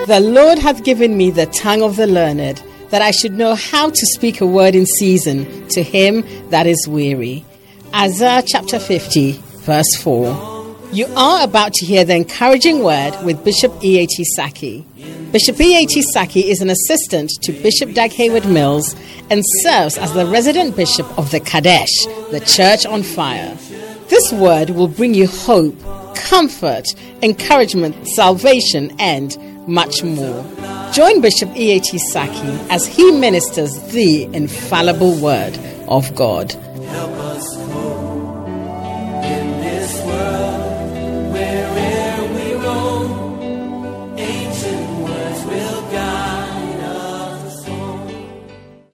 The Lord hath given me the tongue of the learned, that I should know how to speak a word in season to him that is weary. Isaiah chapter 50, verse 4. You are about to hear the encouraging word with Bishop E.A.T. Saki. Bishop E.A.T. Saki is an assistant to Bishop Dag Heward-Mills and serves as the resident bishop of the Kadesh, the Church on Fire. This word will bring you hope, comfort, encouragement, salvation, and much more. Join Bishop E.A.T. Saki as he ministers the infallible word of God. Help us go in this world, wherever we roam. Ancient words will guide us home.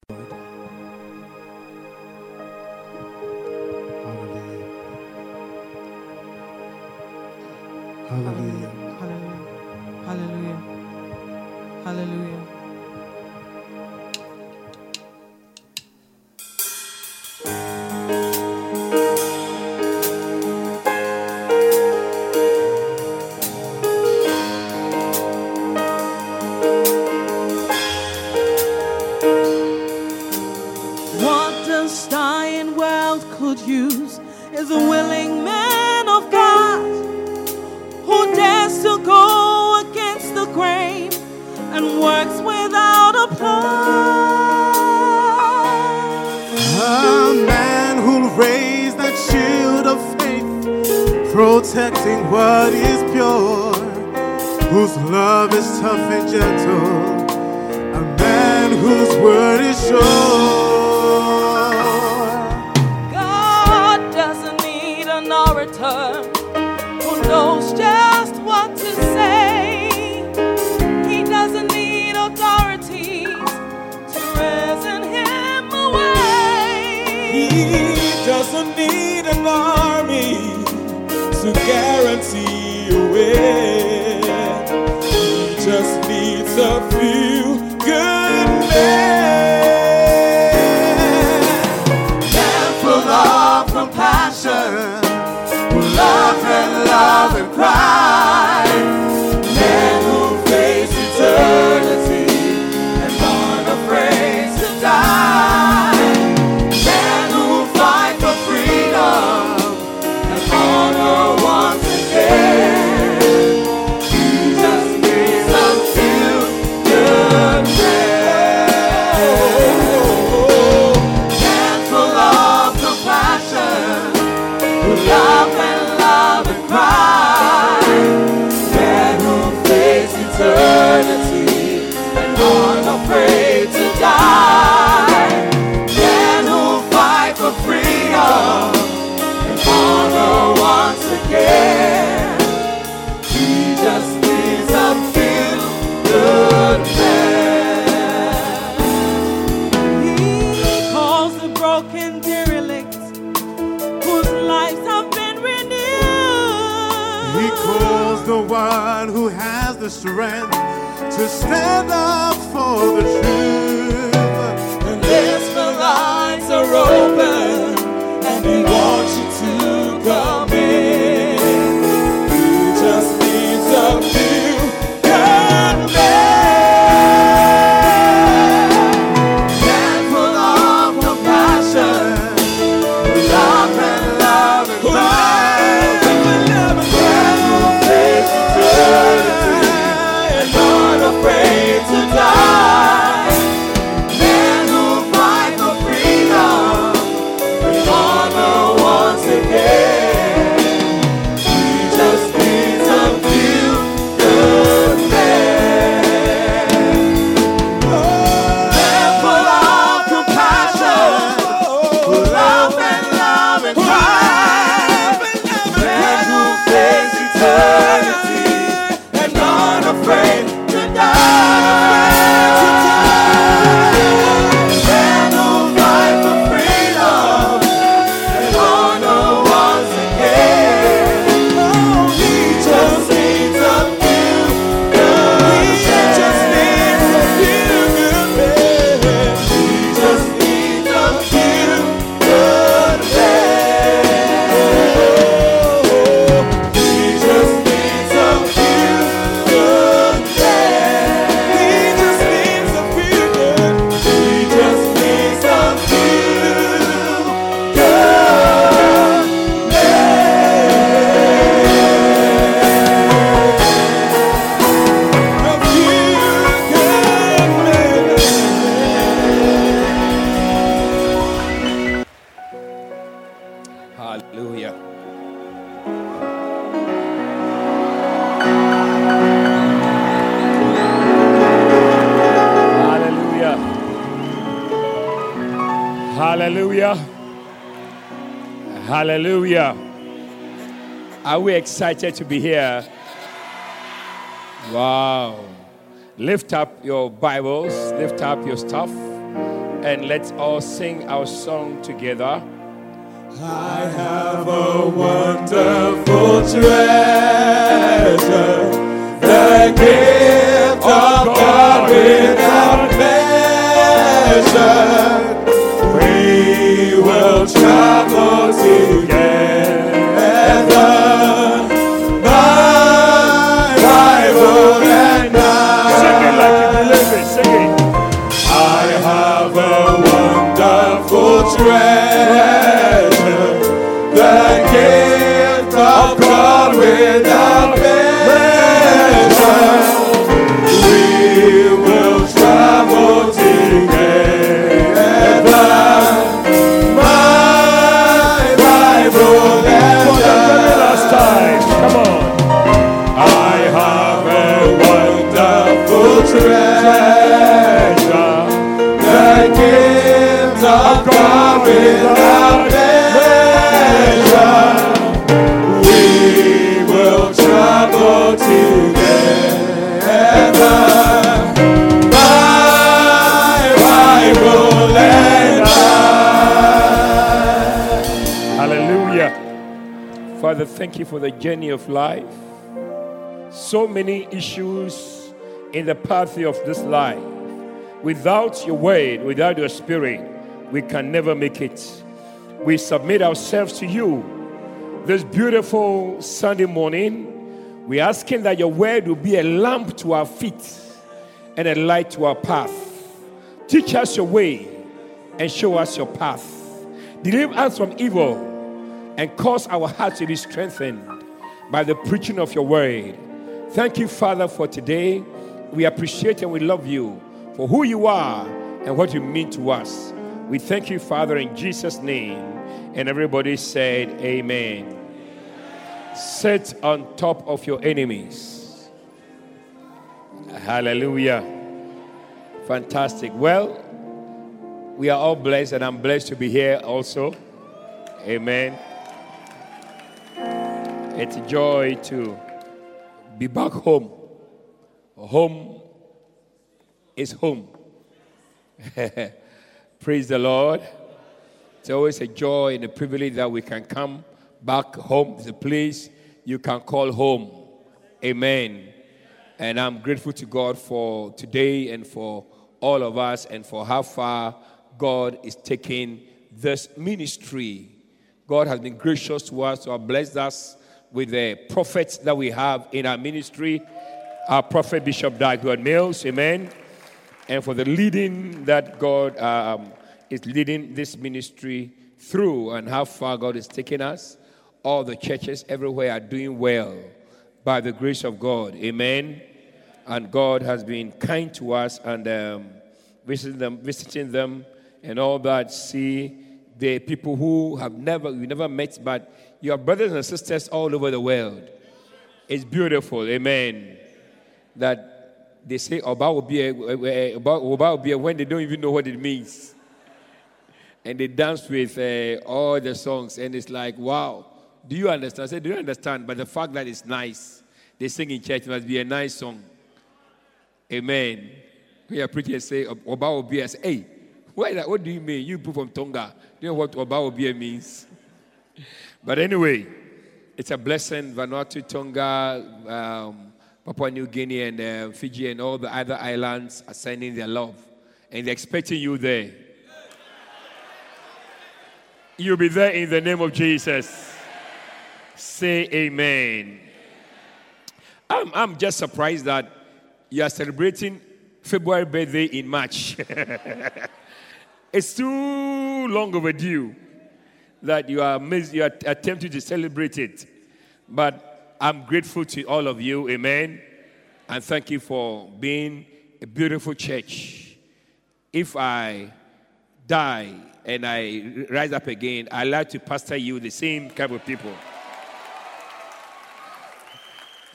Hallelujah. Hallelujah. Hallelujah. Hallelujah. What this dying world could use is a willing man of God who dares to go against the grain and works without applause. A man who'll raise that shield of faith, protecting what is pure, whose love is tough and gentle, a man whose word is sure. God doesn't need an orator who knows just what to say. He doesn't need authorities to reason him away. He doesn't need an army to guarantee a win. He just needs a few good men. Man full of compassion, who love and cry. Men who face eternity and aren't afraid to die. Man who fight for freedom and honor once again. He just needs a few good men. Man full of compassion, who love and cry. Men who face eternity and aren't afraid to die. Men who fight for freedom and honor once again. He just needs a few good men. He calls the broken derelict whose lives have been renewed. He calls the one who has the strength to stand up for the truth. And desperate lines are open, and he wants you to come in. He just needs a few good men. Man full of compassion, who love and Who cry. love and Man who faces eternity and not afraid to die. Men who fight for freedom Hallelujah. Hallelujah. Are we excited to be here? Wow. Lift up your Bibles, lift up your stuff, and let's all sing our song together. I have a wonderful treasure, the gift of God without measure. We will travel together, my Bible and I. Sing it like you believe it, sing it. I have a wonderful treasure, the gift of God without measure. We will travel together, my Bible and For the very last time, come on. I have a wonderful treasure, the gift of God without measure. We will travel together, my Bible and I. Hallelujah. Father, thank you for the journey of life. So many issues in the path of this life. Without your word, without your spirit, we can never make it. We submit ourselves to you this beautiful Sunday morning. We're asking that your word will be a lamp to our feet and a light to our path. Teach us your way and show us your path. Deliver us from evil and cause our hearts to be strengthened by the preaching of your word. Thank you, Father, for today. We appreciate and we love you for who you are and what you mean to us. We thank you, Father, in Jesus' name. And everybody said, amen. Sit on top of your enemies. Hallelujah. Fantastic. Well, we are all blessed, and I'm blessed to be here also. Amen. It's a joy to be back home. Home is home. Praise the Lord. It's always a joy and a privilege that we can come back home. It's a place you can call home. Amen. And I'm grateful to God for today and for all of us and for how far God is taking this ministry. God has been gracious to us, to have blessed us with the prophets that we have in our ministry. Our prophet, Bishop Dag Heward-Mills, amen. And for the leading that God is leading this ministry through and how far God is taking us. All the churches everywhere are doing well by the grace of God, amen. And God has been kind to us and visiting them and all that. See the people who we never met, but your brothers and sisters all over the world. It's beautiful, amen. That they say Oba will be when they don't even know what it means. And they dance with all the songs, and it's like, wow, do you understand? I said, do you understand? But the fact that it's nice, they sing in church, must be a nice song. Amen. We are preaching and say, Oba will be, I say, hey, what do you mean? You people from Tonga, do you know what Oba will be means? But anyway, it's a blessing. Vanuatu, Tonga, Papua New Guinea and Fiji and all the other islands are sending their love. And they're expecting you there. You'll be there in the name of Jesus. Say amen. I'm just surprised that you are celebrating February birthday in March. It's too long overdue that you are attempting to celebrate it. But I'm grateful to all of you, amen. And thank you for being a beautiful church. If I die and I rise up again, I like to pastor you, the same kind of people.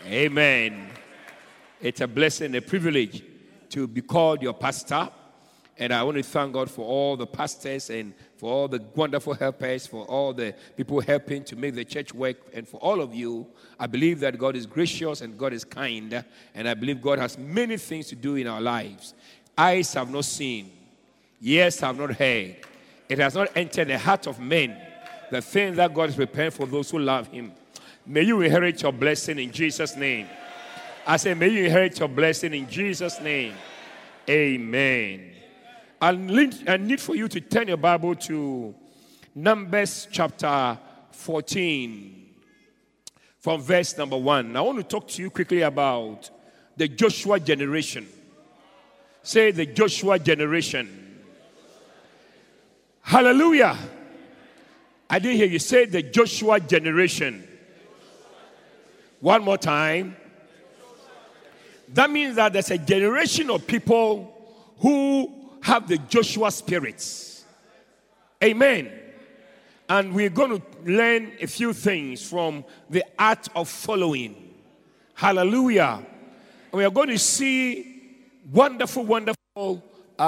Amen. It's a blessing, a privilege to be called your pastor. And I want to thank God for all the pastors and for all the wonderful helpers, for all the people helping to make the church work. And for all of you, I believe that God is gracious and God is kind. And I believe God has many things to do in our lives. Eyes have not seen, ears have not heard. It has not entered the heart of men, the thing that God is preparing for those who love him. May you inherit your blessing in Jesus' name. I say, may you inherit your blessing in Jesus' name. Amen. I need for you to turn your Bible to Numbers chapter 14 from verse number 1. I want to talk to you quickly about the Joshua generation. Say the Joshua generation. Hallelujah. I didn't hear you say the Joshua generation. One more time. That means that there's a generation of people who have the Joshua spirits. Amen. And we're going to learn a few things from the art of following. Hallelujah. And we are going to see wonderful, wonderful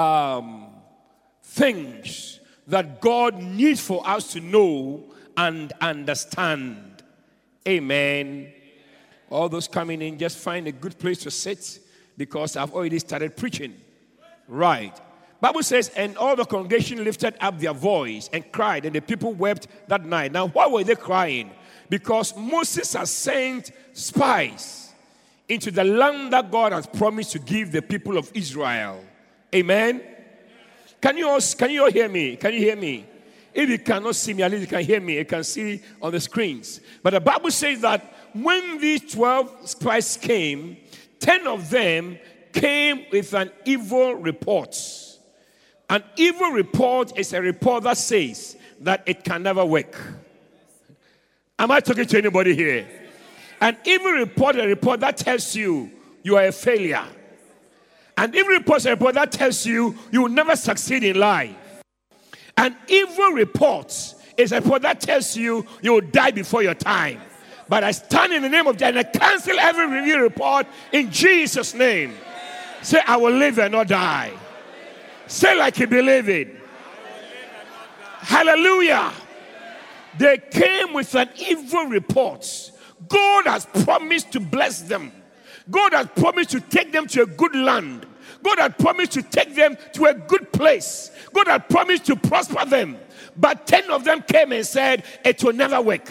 things that God needs for us to know and understand. Amen. All those coming in, just find a good place to sit because I've already started preaching. Right. Bible says, and all the congregation lifted up their voice and cried, and the people wept that night. Now, why were they crying? Because Moses has sent spies into the land that God has promised to give the people of Israel. Amen? Can you all hear me? Can you hear me? If you cannot see me, at least you can hear me. You can see on the screens. But the Bible says that when these 12 spies came, 10 of them came with an evil report. An evil report is a report that says that it can never work. Am I talking to anybody here? An evil report is a report that tells you you are a failure. An evil report is a report that tells you you will never succeed in life. An evil report is a report that tells you you will die before your time. But I stand in the name of Jesus and I cancel every evil report in Jesus' name. Say, I will live and not die. Say like you believe it. Hallelujah. They came with an evil report. God has promised to bless them. God has promised to take them to a good land. God has promised to take them to a good place. God has promised to prosper them. But 10 of them came and said, it will never work.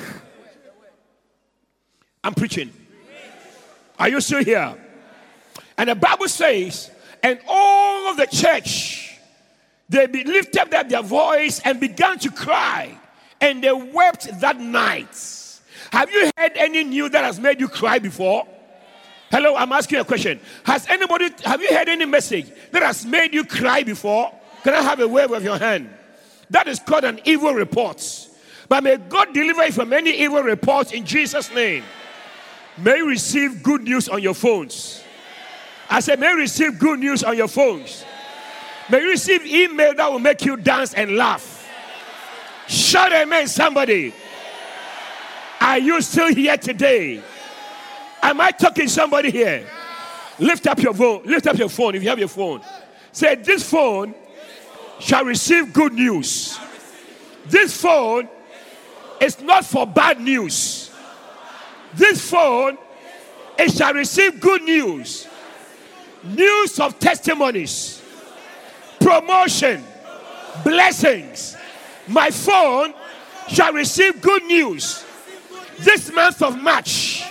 I'm preaching. Are you still here? And the Bible says, and all of the church, they lifted up their voice and began to cry. And they wept that night. Have you heard any news that has made you cry before? Hello, I'm asking you a question. Have you heard any message that has made you cry before? Can I have a wave of your hand? That is called an evil report. But may God deliver you from any evil reports in Jesus' name. May you receive good news on your phones. I said, may you receive good news on your phones. May you receive email that will make you dance and laugh. Shout amen, somebody. Are you still here today? Am I talking to somebody here? Lift up your phone. Lift up your phone if you have your phone. Say, this phone shall receive good news. This phone is not for bad news. This phone, it shall receive good news. News of testimonies, promotion, blessings. My phone shall receive good news. This month of March,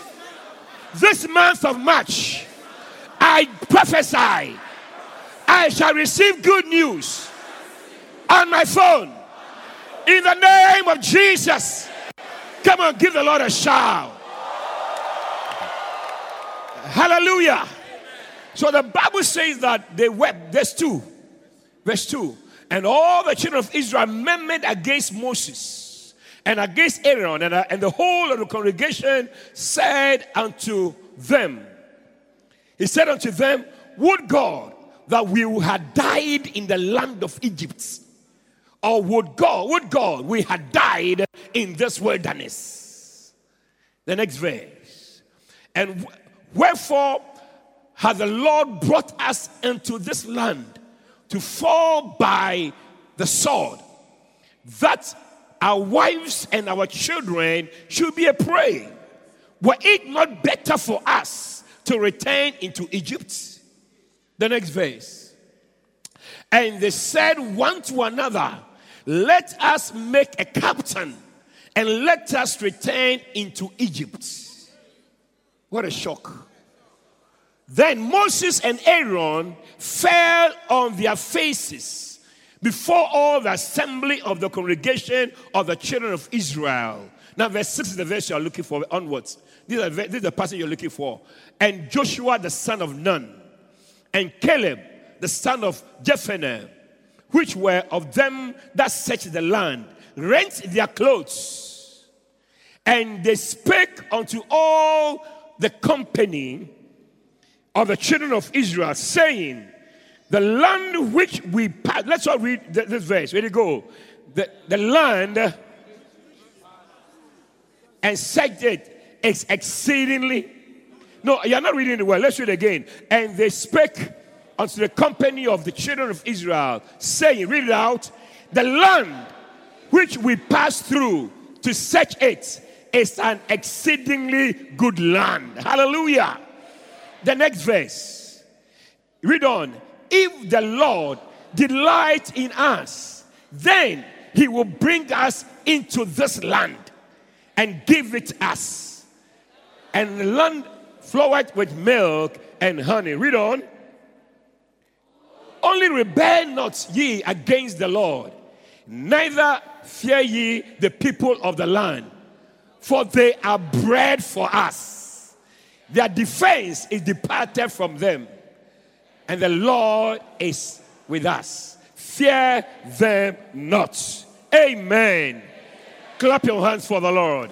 I prophesy, I shall receive good news on my phone. In the name of Jesus. Come on, give the Lord a shout. Hallelujah. So the Bible says that they wept. Verse 2. And all the children of Israel murmured against Moses and against Aaron, and the whole of the congregation said unto them, he said unto them, would God that we had died in the land of Egypt, or would God we had died in this wilderness. The next verse. And wherefore has the Lord brought us into this land to fall by the sword, that our wives and our children should be a prey. Were it not better for us to return into Egypt? The next verse. And they said one to another, let us make a captain and let us return into Egypt. What a shock. Then Moses and Aaron fell on their faces before all the assembly of the congregation of the children of Israel. Now verse 6 is the verse you are looking for onwards. This is the passage you're looking for. And Joshua the son of Nun, and Caleb the son of Jephunneh, which were of them that searched the land, rent their clothes. And they spake unto all the company of the children of Israel, saying, the land which we passed. Let's all read this verse. Where do you go? The land and searched it is exceedingly. No, you're not reading it well. Let's read it again. And they spake unto the company of the children of Israel, saying, read it out, the land which we passed through to search it is an exceedingly good land. Hallelujah. The next verse. Read on. If the Lord delight in us, then he will bring us into this land and give it us. And the land floweth with milk and honey. Read on. Only rebel not ye against the Lord, neither fear ye the people of the land, for they are bread for us. Their defense is departed from them, and the Lord is with us. Fear them not. Amen. Clap your hands for the Lord.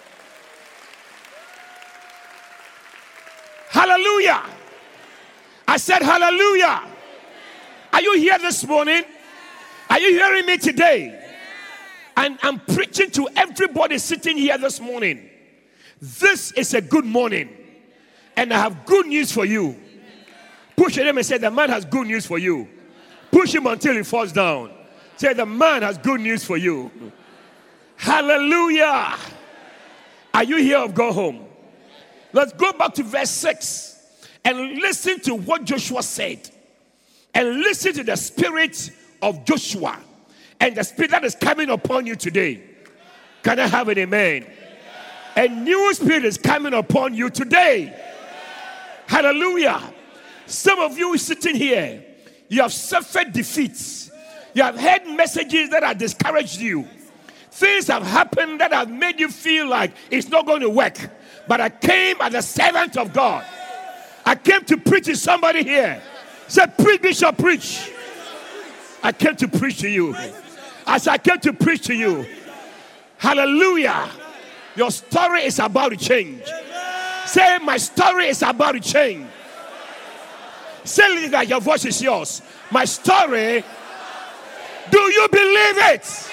Hallelujah. I said hallelujah. Are you here this morning? Are you hearing me today? And I'm preaching to everybody sitting here this morning. This is a good morning. And I have good news for you. Push him and say, the man has good news for you. Push him until he falls down. Say, the man has good news for you. Hallelujah. Are you here or go home? Let's go back to verse 6 and listen to what Joshua said. And listen to the spirit of Joshua and the spirit that is coming upon you today. Can I have an amen? A new spirit is coming upon you today. Hallelujah. Some of you sitting here, you have suffered defeats. You have heard messages that have discouraged you. Things have happened that have made you feel like it's not going to work. But I came as a servant of God. I came to preach to somebody here. Say, preach, Bishop, preach. I came to preach to you. As I came to preach to you. Hallelujah. Your story is about to change. Say, my story is about to change. Say it like your voice is yours. My story. Do you believe it?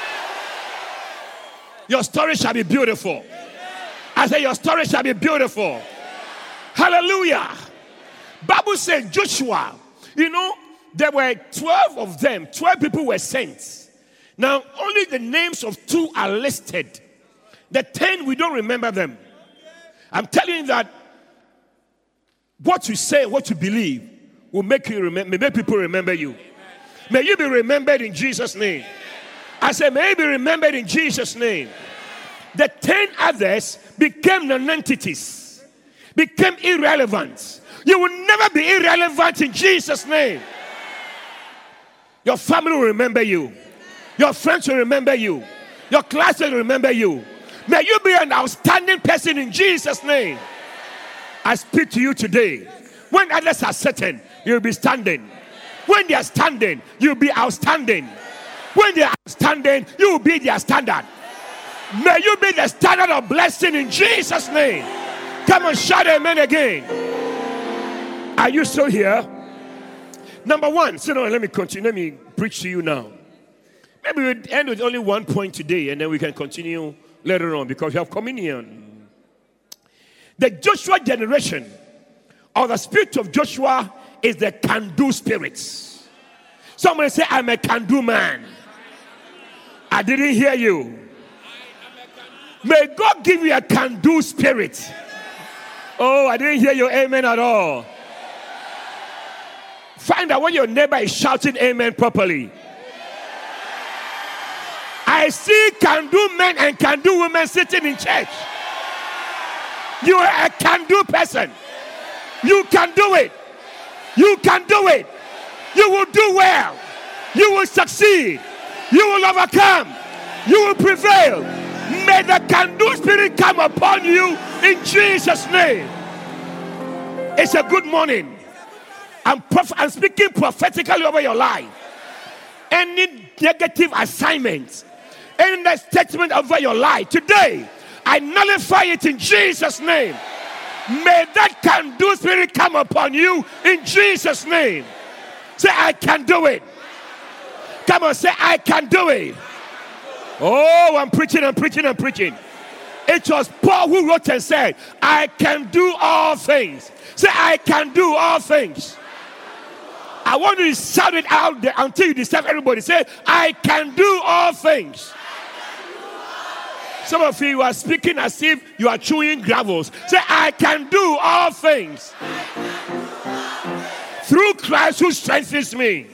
Your story shall be beautiful. I say your story shall be beautiful. Hallelujah. Bible says Joshua, there were 12 of them. 12 people were sent. Now, only the names of 2 are listed. The 10, we don't remember them. I'm telling you that what you say, what you believe, will make you remember, make people remember you. May you be remembered in Jesus' name. I say, may you be remembered in Jesus' name. The 10 others became non-entities, became irrelevant. You will never be irrelevant in Jesus' name. Your family will remember you. Your friends will remember you. Your class will remember you. May you be an outstanding person in Jesus' name. I speak to you today. When others are sitting, you'll be standing. When they are standing, you'll be outstanding. When they are outstanding, you will be their standard. May you be the standard of blessing in Jesus' name. Come on, shout amen again. Are you still here? Number one, so let me continue. Let me preach to you now. Maybe we'll end with only one point today and then we can continue later on because we have communion. The Joshua generation, or the spirit of Joshua, is the can-do spirit. Somebody say, I'm a can-do man. I didn't hear you. May God give you a can-do spirit. Oh, I didn't hear your amen at all. Find out when your neighbor is shouting amen properly. I see can-do men and can-do women sitting in church. You are a can-do person. You can do it. You can do it. You will do well. You will succeed. You will overcome. You will prevail. May the can-do spirit come upon you in Jesus' name. It's a good morning. I'm speaking prophetically over your life. Any negative assignments, any statement over your life today, I nullify it in Jesus' name. May that can-do spirit come upon you in Jesus' name. Say, I can do it. Come on, say, I can do it. Oh, I'm preaching. It was Paul who wrote and said, I can do all things. Say, I can do all things. I want you to shout it out there until you disturb everybody. Say, I can do all things. Some of you are speaking as if you are chewing gravels. Say, I can do all things through Christ who strengthens me.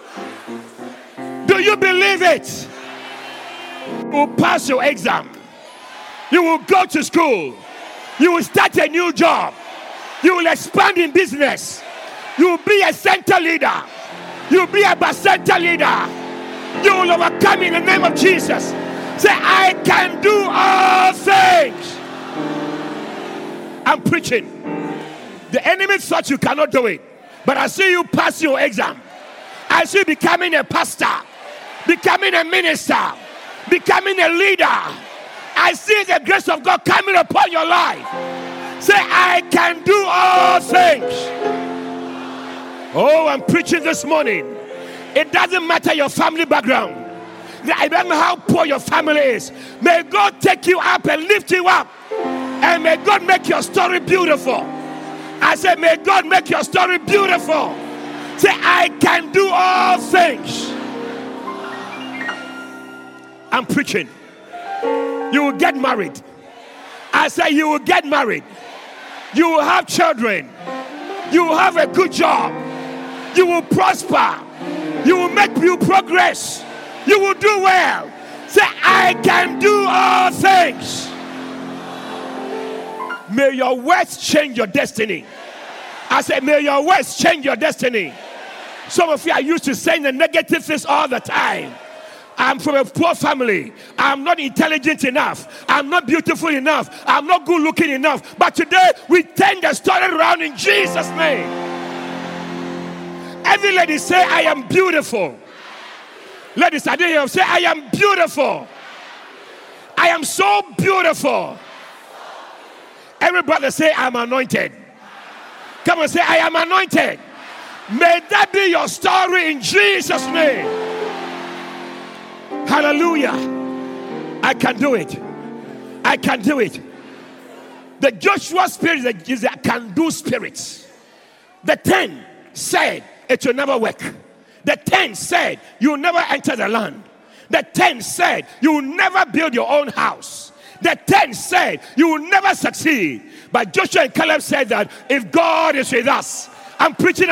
Do you believe it? You will pass your exam. You will go to school. You will start a new job. You will expand in business. You will be a center leader. You will be a center leader. You will overcome in the name of Jesus. Say, I can do all things. I'm preaching. The enemy thought you cannot do it. But I see you pass your exam. I see you becoming a pastor, becoming a minister, becoming a leader. I see the grace of God coming upon your life. Say, I can do all things. Oh, I'm preaching this morning. It doesn't matter your family background. I don't know how poor your family is. May God take you up and lift you up. And may God make your story beautiful. I said, may God make your story beautiful. Say, I can do all things. I'm preaching. You will get married. I say, you will get married. You will have children. You will have a good job. You will prosper. You will make you progress. You will do well. Say, I can do all things. May your words change your destiny. I said, may your words change your destiny. Some of you are used to saying the negative things all the time. I'm from a poor family. I'm not intelligent enough. I'm not beautiful enough. I'm not good looking enough. But today, we turn the story around in Jesus' name. Every lady say, I am beautiful. Ladies, I didn't hear you say, I am beautiful. I am so beautiful. Everybody say, I'm anointed. Come on, say, I am anointed. May that be your story in Jesus' name. Hallelujah. I can do it. I can do it. The Joshua spirit is a can-do spirit. The 10 said it will never work. The 10 said you will never enter the land. The 10 said you will never build your own house. The 10 said you will never succeed. But Joshua and Caleb said that if God is with us, I'm preaching.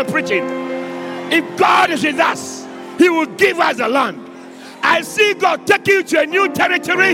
If God is with us, He will give us the land. I see God taking you to a new territory.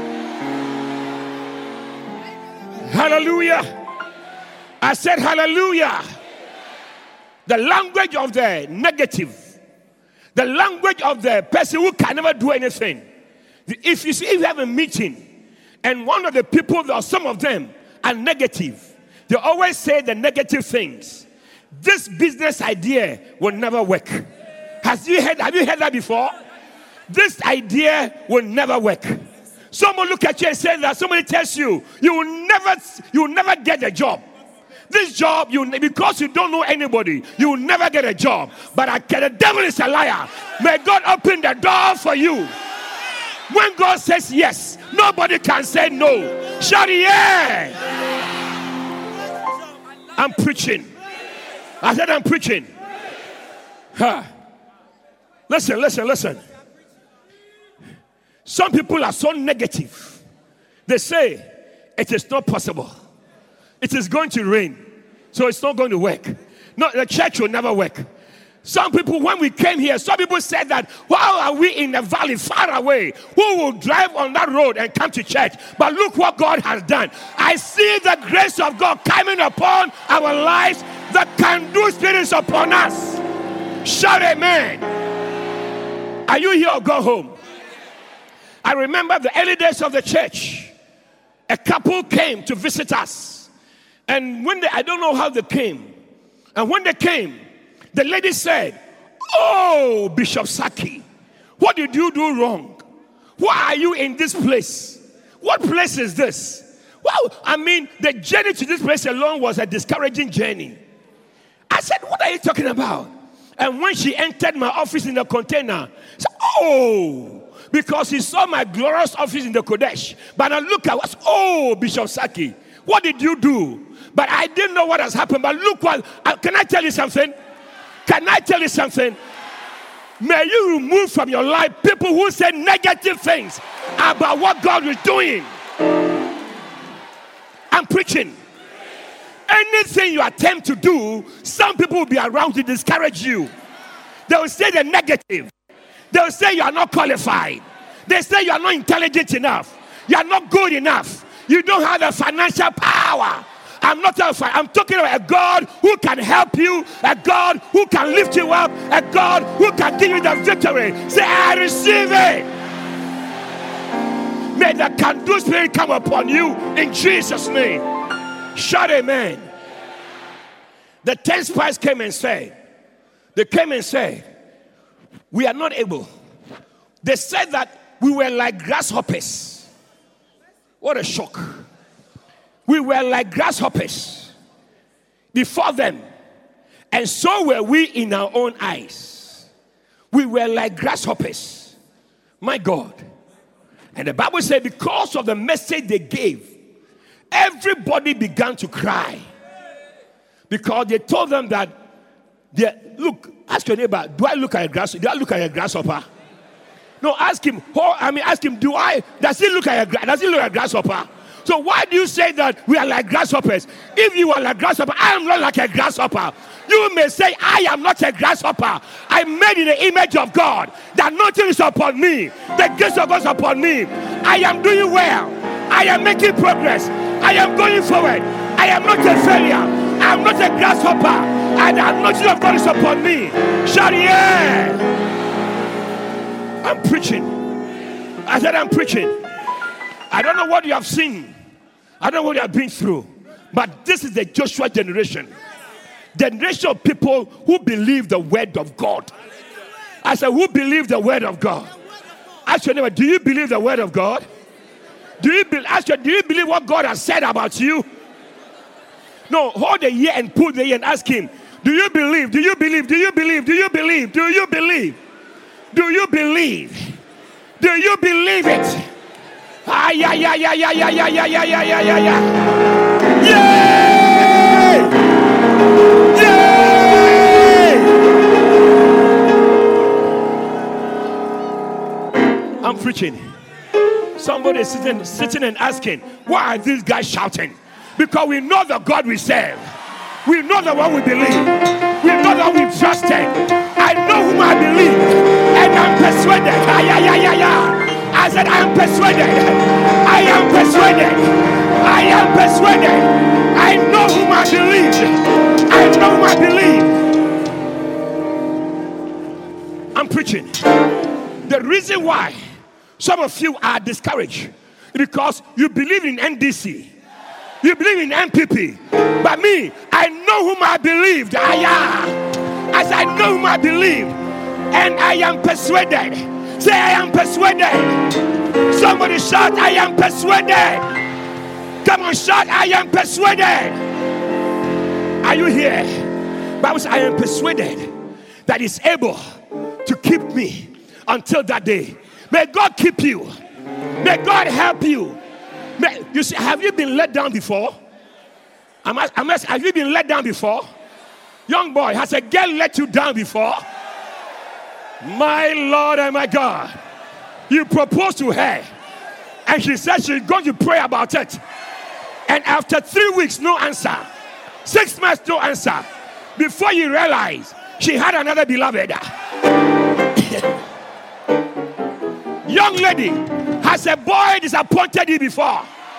Hallelujah. I said hallelujah. The language of the negative, the language of the person who can never do anything. If you have a meeting and one of the people, or some of them, are negative, they always say the negative things. This business idea will never work. Have you heard that before? This idea will never work. Someone look at you and say that. Somebody tells you you will never get a job. This job, because you don't know anybody, you will never get a job. But the devil is a liar. May God open the door for you. When God says yes, nobody can say no. Shout yeah. I'm preaching. I said I'm preaching. Listen. Some people are so negative. They say it is not possible. It is going to rain, so it's not going to work. No, the church will never work. Some people, when we came here, some people said that, why are we in a valley far away? Who will drive on that road and come to church? But look what God has done. I see the grace of God coming upon our lives. The can-do spirit is upon us. Shout amen. Are you here or go home? I remember the early days of the church. A couple came to visit us. And I don't know how they came. And when they came, the lady said, "Oh, Bishop Saki, what did you do wrong? Why are you in this place? What place is this?" Well, I mean, the journey to this place alone was a discouraging journey. I said, "What are you talking about?" And when she entered my office in the container, she said, "Oh," because he saw my glorious office in the Kodesh. But I look at us, "Oh, Bishop Saki, what did you do?" But I didn't know what has happened. But look what, can I tell you something? Can I tell you something? May you remove from your life people who say negative things about what God is doing. I'm preaching. Anything you attempt to do, some people will be around to discourage you. They will say the negative. They will say you are not qualified. They say you are not intelligent enough. You are not good enough. You don't have the financial power. I'm talking about a God who can help you, a God who can lift you up, a God who can give you the victory. Say, "I receive it." May the can-do spirit come upon you in Jesus' name. Shout amen. The 10 spies came and said, "We are not able." They said that we were like grasshoppers. What a shock. We were like grasshoppers before them, and so were we in our own eyes. We were like grasshoppers. My God. And the Bible said because of the message they gave, everybody began to cry. Because they told them that, look, ask your neighbor, do I look like a grasshopper? No, ask him, does he look like a grasshopper? So why do you say that we are like grasshoppers? If you are like grasshopper, I am not like a grasshopper. You may say, "I am not a grasshopper. I'm made in the image of God. The anointing is upon me. The grace of God is upon me. I am doing well. I am making progress. I am going forward. I am not a failure. I am not a grasshopper. And the anointing of God is upon me." Shout yeah. I'm preaching. I said I'm preaching. I don't know what you have seen. I don't know what you have been through. But this is the Joshua generation. Generation of people who believe the word of God. I said, who believe the word of God? Ask your neighbor, do you believe the word of God? Do you believe what God has said about you? No, hold the ear and pull the ear and ask him, do you believe? Do you believe? Do you believe? Do you believe? Do you believe? Do you believe? Do you believe it? Ah, yeah. Yay! Yay! I'm preaching. Somebody is sitting and asking, why are these guys shouting? Because we know the God we serve. We know the one we believe. We know that we trusted. I know whom I believe. And I'm persuaded. I said, I am persuaded. I am persuaded. I am persuaded. I know whom I believe. I know whom I believe. I'm preaching. The reason why some of you are discouraged is because you believe in NDC. You believe in MPP. But me, I know whom I believed. As I know whom I believe. And I am persuaded. Say, I am persuaded. Somebody shout, I am persuaded. Come on, shout, I am persuaded. Are you here? Bible says, I am persuaded that He's able to keep me until that day. May God keep you. May God help you. You see, have you been let down before? Have you been let down before? Young boy, has a girl let you down before? My Lord and my God. You proposed to her, and she said she's going to pray about it. And after 3 weeks, no answer. 6 months, no answer. Before you realize, she had another beloved. Young lady, has a boy disappointed you before?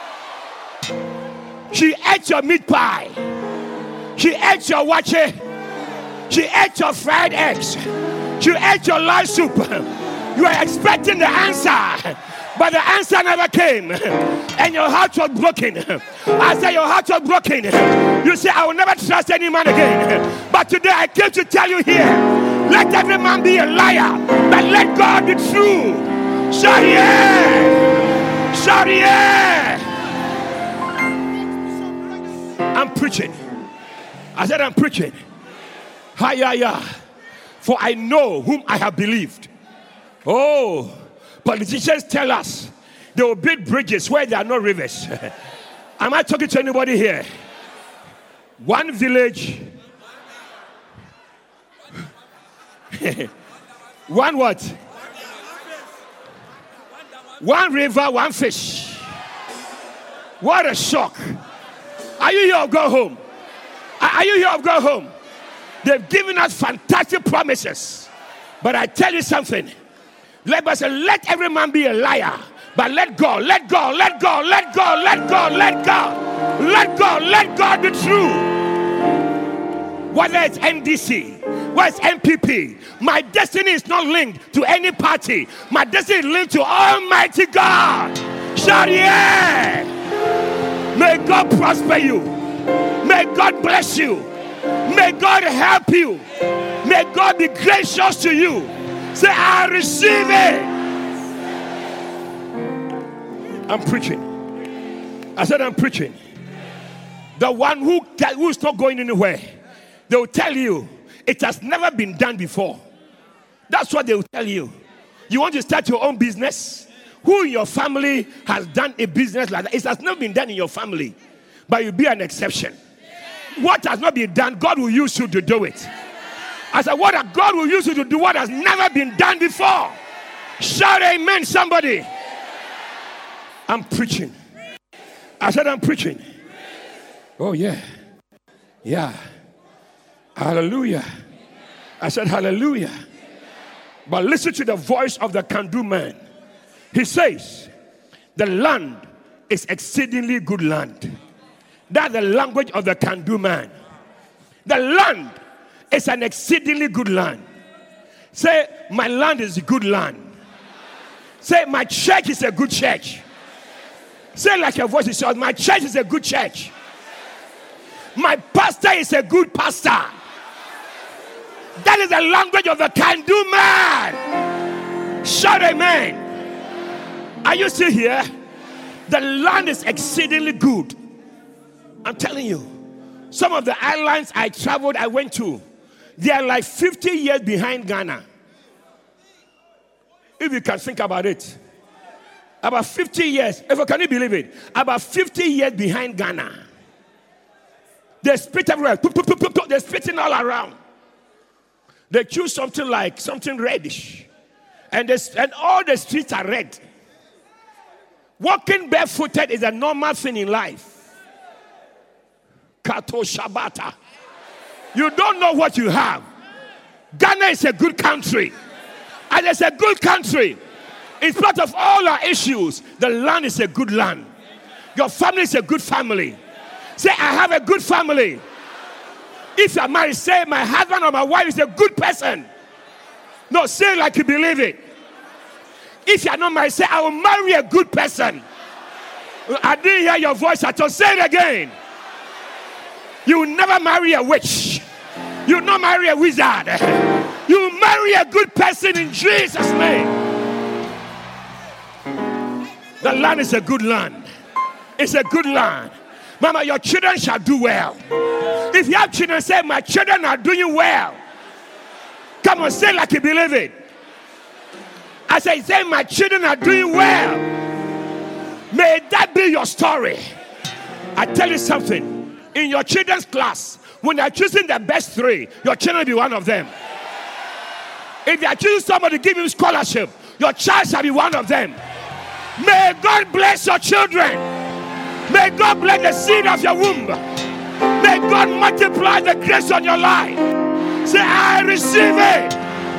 She ate your meat pie. She ate your wache. She ate your fried eggs. She ate your live soup. You were expecting the answer, but the answer never came. And your heart was broken. I said your heart was broken. You say, I will never trust any man again. But today I came to tell you here, let every man be a liar, but let God be true. Shout yeah! Shout yeah! I'm preaching. I said I'm preaching. Hi. For I know whom I have believed. Oh, politicians tell us they will build bridges where there are no rivers. Am I talking to anybody here? One village. One what? One river, one fish. What a shock. Are you here or go home? Are you here or go home? They've given us fantastic promises. But I tell you something. Let every man be a liar. But let God be true. Whether it's NDC, whether it's MPP, my destiny is not linked to any party. My destiny is linked to Almighty God. Shout yeah! May God prosper you. May God bless you. May God help you. May God be gracious to you. Say, I receive it. I'm preaching. I said I'm preaching. The one who's not going anywhere, they will tell you it has never been done before. That's what they will tell you. You want to start your own business? Who in your family has done a business like that? It has never been done in your family, but you'll be an exception. What has not been done, God will use you to do it. I said, what God will use you to do what has never been done before. Shout amen, somebody. I'm preaching. I said, I'm preaching. Oh, yeah. Yeah. Hallelujah. I said, hallelujah. But listen to the voice of the can-do man. He says, the land is exceedingly good land. That's the language of the can-do man. The land is an exceedingly good land. Say, my land is a good land. Say, my church is a good church. Say like your voice is yours, my church is a good church. My pastor is a good pastor. That is the language of the can-do man. Shout amen. Are you still here? The land is exceedingly good. I'm telling you. Some of the islands I went to, they are like 50 years behind Ghana. If you can think about it. About 50 years. Can you believe it? About 50 years behind Ghana. They spit everywhere. They're spitting all around. They choose something reddish. And all the streets are red. Walking barefooted is a normal thing in life. Kato Shabata. You don't know what you have. Ghana is a good country. And it's a good country. In spite of all our issues, the land is a good land. Your family is a good family. Say, I have a good family. If you're married, say, my husband or my wife is a good person. No, say it like you believe it. If you're not married, say, I will marry a good person. I didn't hear your voice at all. Say it again. You will never marry a witch. You will not marry a wizard. You will marry a good person in Jesus' name. The land is a good land. It's a good land. Mama, your children shall do well. If you have children, say, my children are doing well. Come on, say like you believe it. I say, my children are doing well. May that be your story. I tell you something. In your children's class, when they're choosing the best 3, your children will be one of them. If they are choosing somebody to give you scholarship, your child shall be one of them. May God bless your children. May God bless the seed of your womb. May God multiply the grace on your life. Say, I receive it.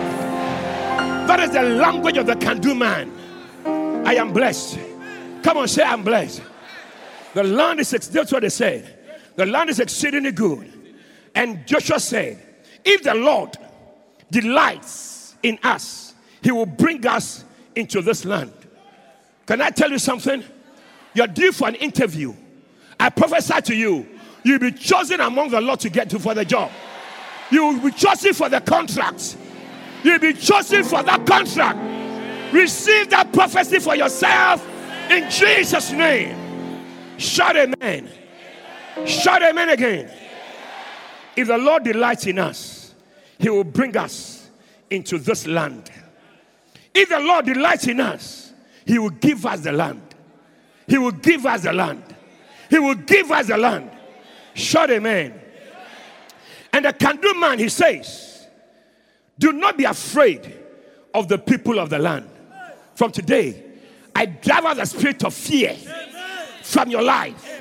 That is the language of the can-do man. I am blessed. Come on, say, I'm blessed. The land is, that's what they said. The land is exceedingly good. And Joshua said, if the Lord delights in us, he will bring us into this land. Can I tell you something? You're due for an interview. I prophesy to you, you'll be chosen among the Lord to get to for the job. You will be chosen for the contract. You'll be chosen for that contract. Receive that prophecy for yourself in Jesus' name. Shout amen. Shout amen again. If the Lord delights in us, he will bring us into this land. If the Lord delights in us, he will give us the land. He will give us the land. He will give us the land. Shout amen. And the can-do man, he says, do not be afraid of the people of the land. From today, I drive out the spirit of fear from your life.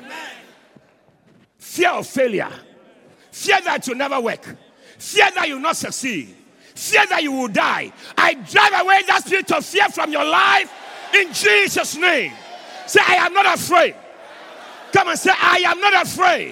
Fear of failure. Fear that you'll never work. Fear that you'll not succeed. Fear that you will die. I drive away that spirit of fear from your life in Jesus' name. Say, I am not afraid. Come and say, I am not afraid.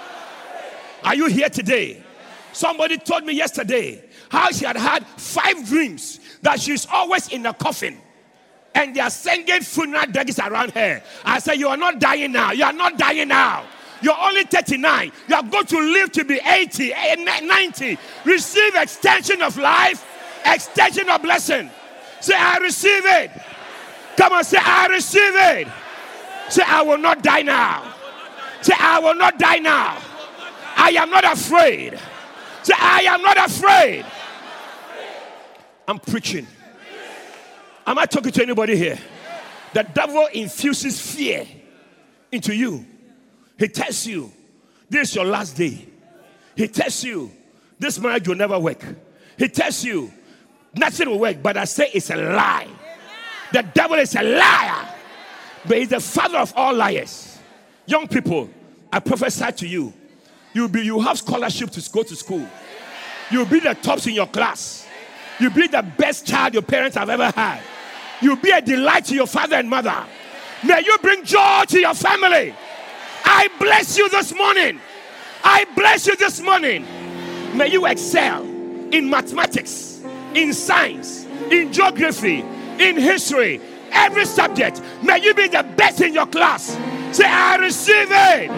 Are you here today? Somebody told me yesterday how she had 5 dreams that she's always in a coffin. And they are singing funeral dirges around her. I said, you are not dying now. You are not dying now. You're only 39. You are going to live to be 80, 90. Receive extension of life, extension of blessing. Say, I receive it. Come on, say, I receive it. Say, I will not die now. Say, I will not die now. I am not afraid. Say, I am not afraid. I'm preaching. Am I talking to anybody here? The devil infuses fear into you. He tells you, this is your last day. He tells you, this marriage will never work. He tells you, nothing will work. But I say it's a lie. The devil is a liar. But he's the father of all liars. Young people, I prophesy to you. You have scholarship to go to school. You'll be the tops in your class. You'll be the best child your parents have ever had. You'll be a delight to your father and mother. May you bring joy to your family. I bless you this morning. I bless you this morning. May you excel in mathematics, in science, in geography, in history, every subject. May you be the best in your class. Say, I receive it.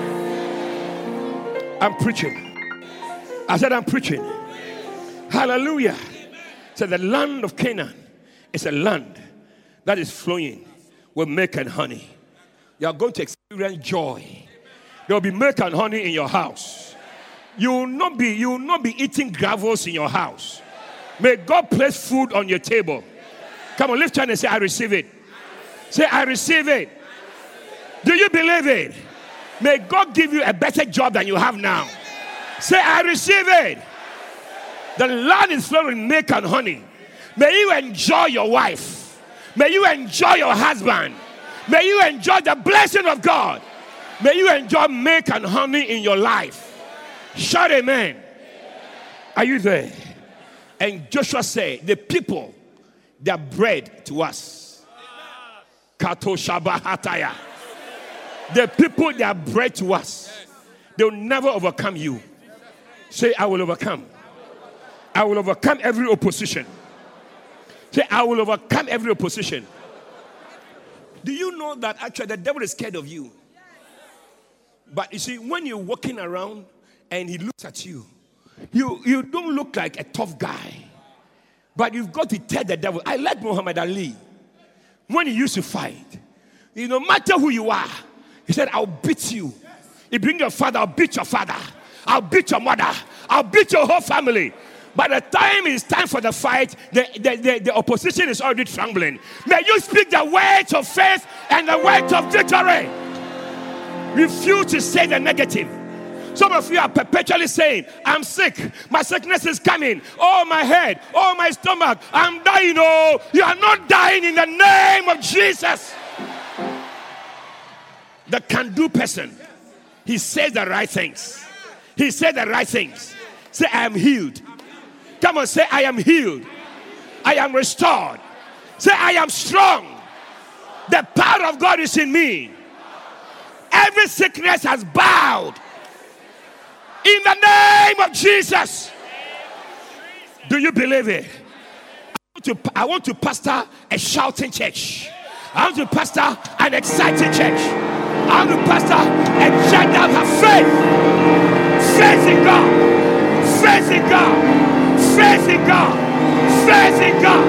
I'm preaching. I said, I'm preaching. Hallelujah. So the land of Canaan is a land that is flowing with milk and honey. You are going to experience joy. There will be milk and honey in your house. You will not be eating gravels in your house. May God place food on your table. Come on, lift your hand and say, I receive it. Say, I receive it. Do you believe it? May God give you a better job than you have now. Say, I receive it. The land is flowing with milk and honey. May you enjoy your wife. May you enjoy your husband. May you enjoy the blessing of God. May you enjoy milk and honey in your life. Shout amen. Are you there? And Joshua said, the people, they are bread to us. Kato Shabahataya. The people, they are bread to us. They will never overcome you. Say, I will overcome. I will overcome every opposition. Say, I will overcome every opposition. Do you know that actually the devil is scared of you? But you see, when you're walking around and he looks at you, you don't look like a tough guy. But you've got to tell the devil. I like Muhammad Ali. When he used to fight, no matter who you are, he said, I'll beat you. You bring your father, I'll beat your father. I'll beat your mother. I'll beat your whole family. By the time it's time for the fight, the opposition is already trembling. May you speak the words of faith and the words of victory. Refuse to say the negative. Some of you are perpetually saying, I'm sick. My sickness is coming. Oh, my head. Oh, my stomach. I'm dying. Oh, you are not dying in the name of Jesus. The can-do person, he says the right things. He said the right things. Say, I am healed. Come on, say, I am healed. I am restored. Say, I am strong. The power of God is in me. Every sickness has bowed. In the name of Jesus. Do you believe it? I want to pastor a shouting church. I want to pastor an exciting church. I want to pastor a church that has faith. Faith in God. Faith in God. Faith in God. Faith in God.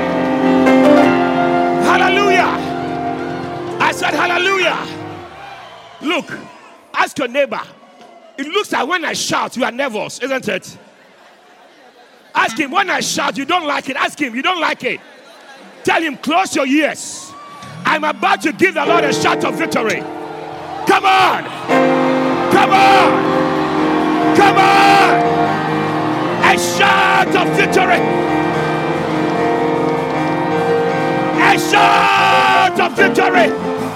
Hallelujah. I said hallelujah. Look, ask your neighbor. It looks like when I shout, you are nervous, isn't it? Ask him, when I shout, you don't like it. Ask him, you don't like it. Tell him, close your ears. I'm about to give the Lord a shout of victory. Come on. Come on. Come on. A shout of victory. A shout of victory.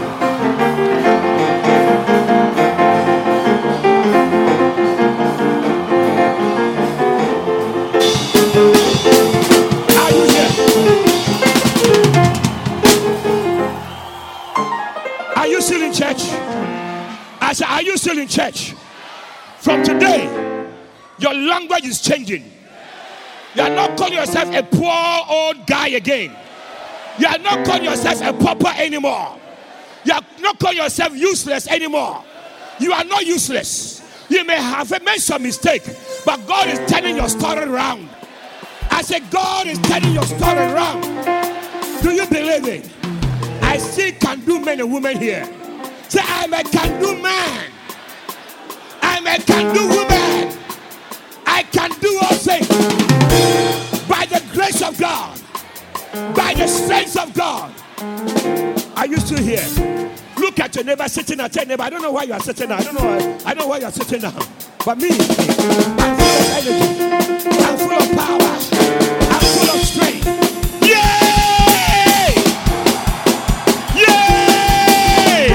Are you still in church? I said, are you still in church? From today, your language is changing. You are not calling yourself a poor old guy again. You are not calling yourself a pauper anymore. You are not calling yourself useless anymore. You are not useless. You may have made some mistake, but God is turning your story around. I said, God is turning your story around. Do you believe it? I see can-do men and women here. Say, I'm a can-do man. I'm a can-do woman. I can do all things by the grace of God, by the strength of God. Are you still here? Look at your neighbor sitting at your neighbor. I don't know why you are sitting down. I don't know why you are sitting down. But me, I'm full of energy. I'm full of power. I'm full of strength. Yay! Yay!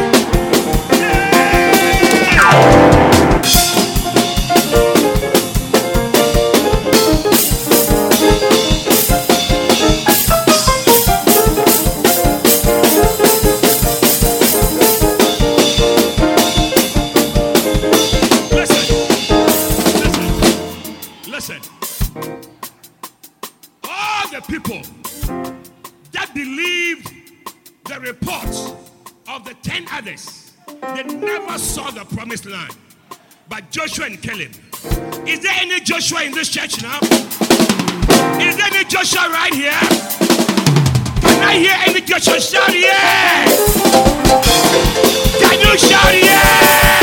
Listen. All the people that believed the reports of the 10 others, they never saw the promised land. But Joshua and Caleb. Is there any Joshua in this church now? Is there any Joshua right here? Can I hear any Joshua shout yeah? Can you shout yeah?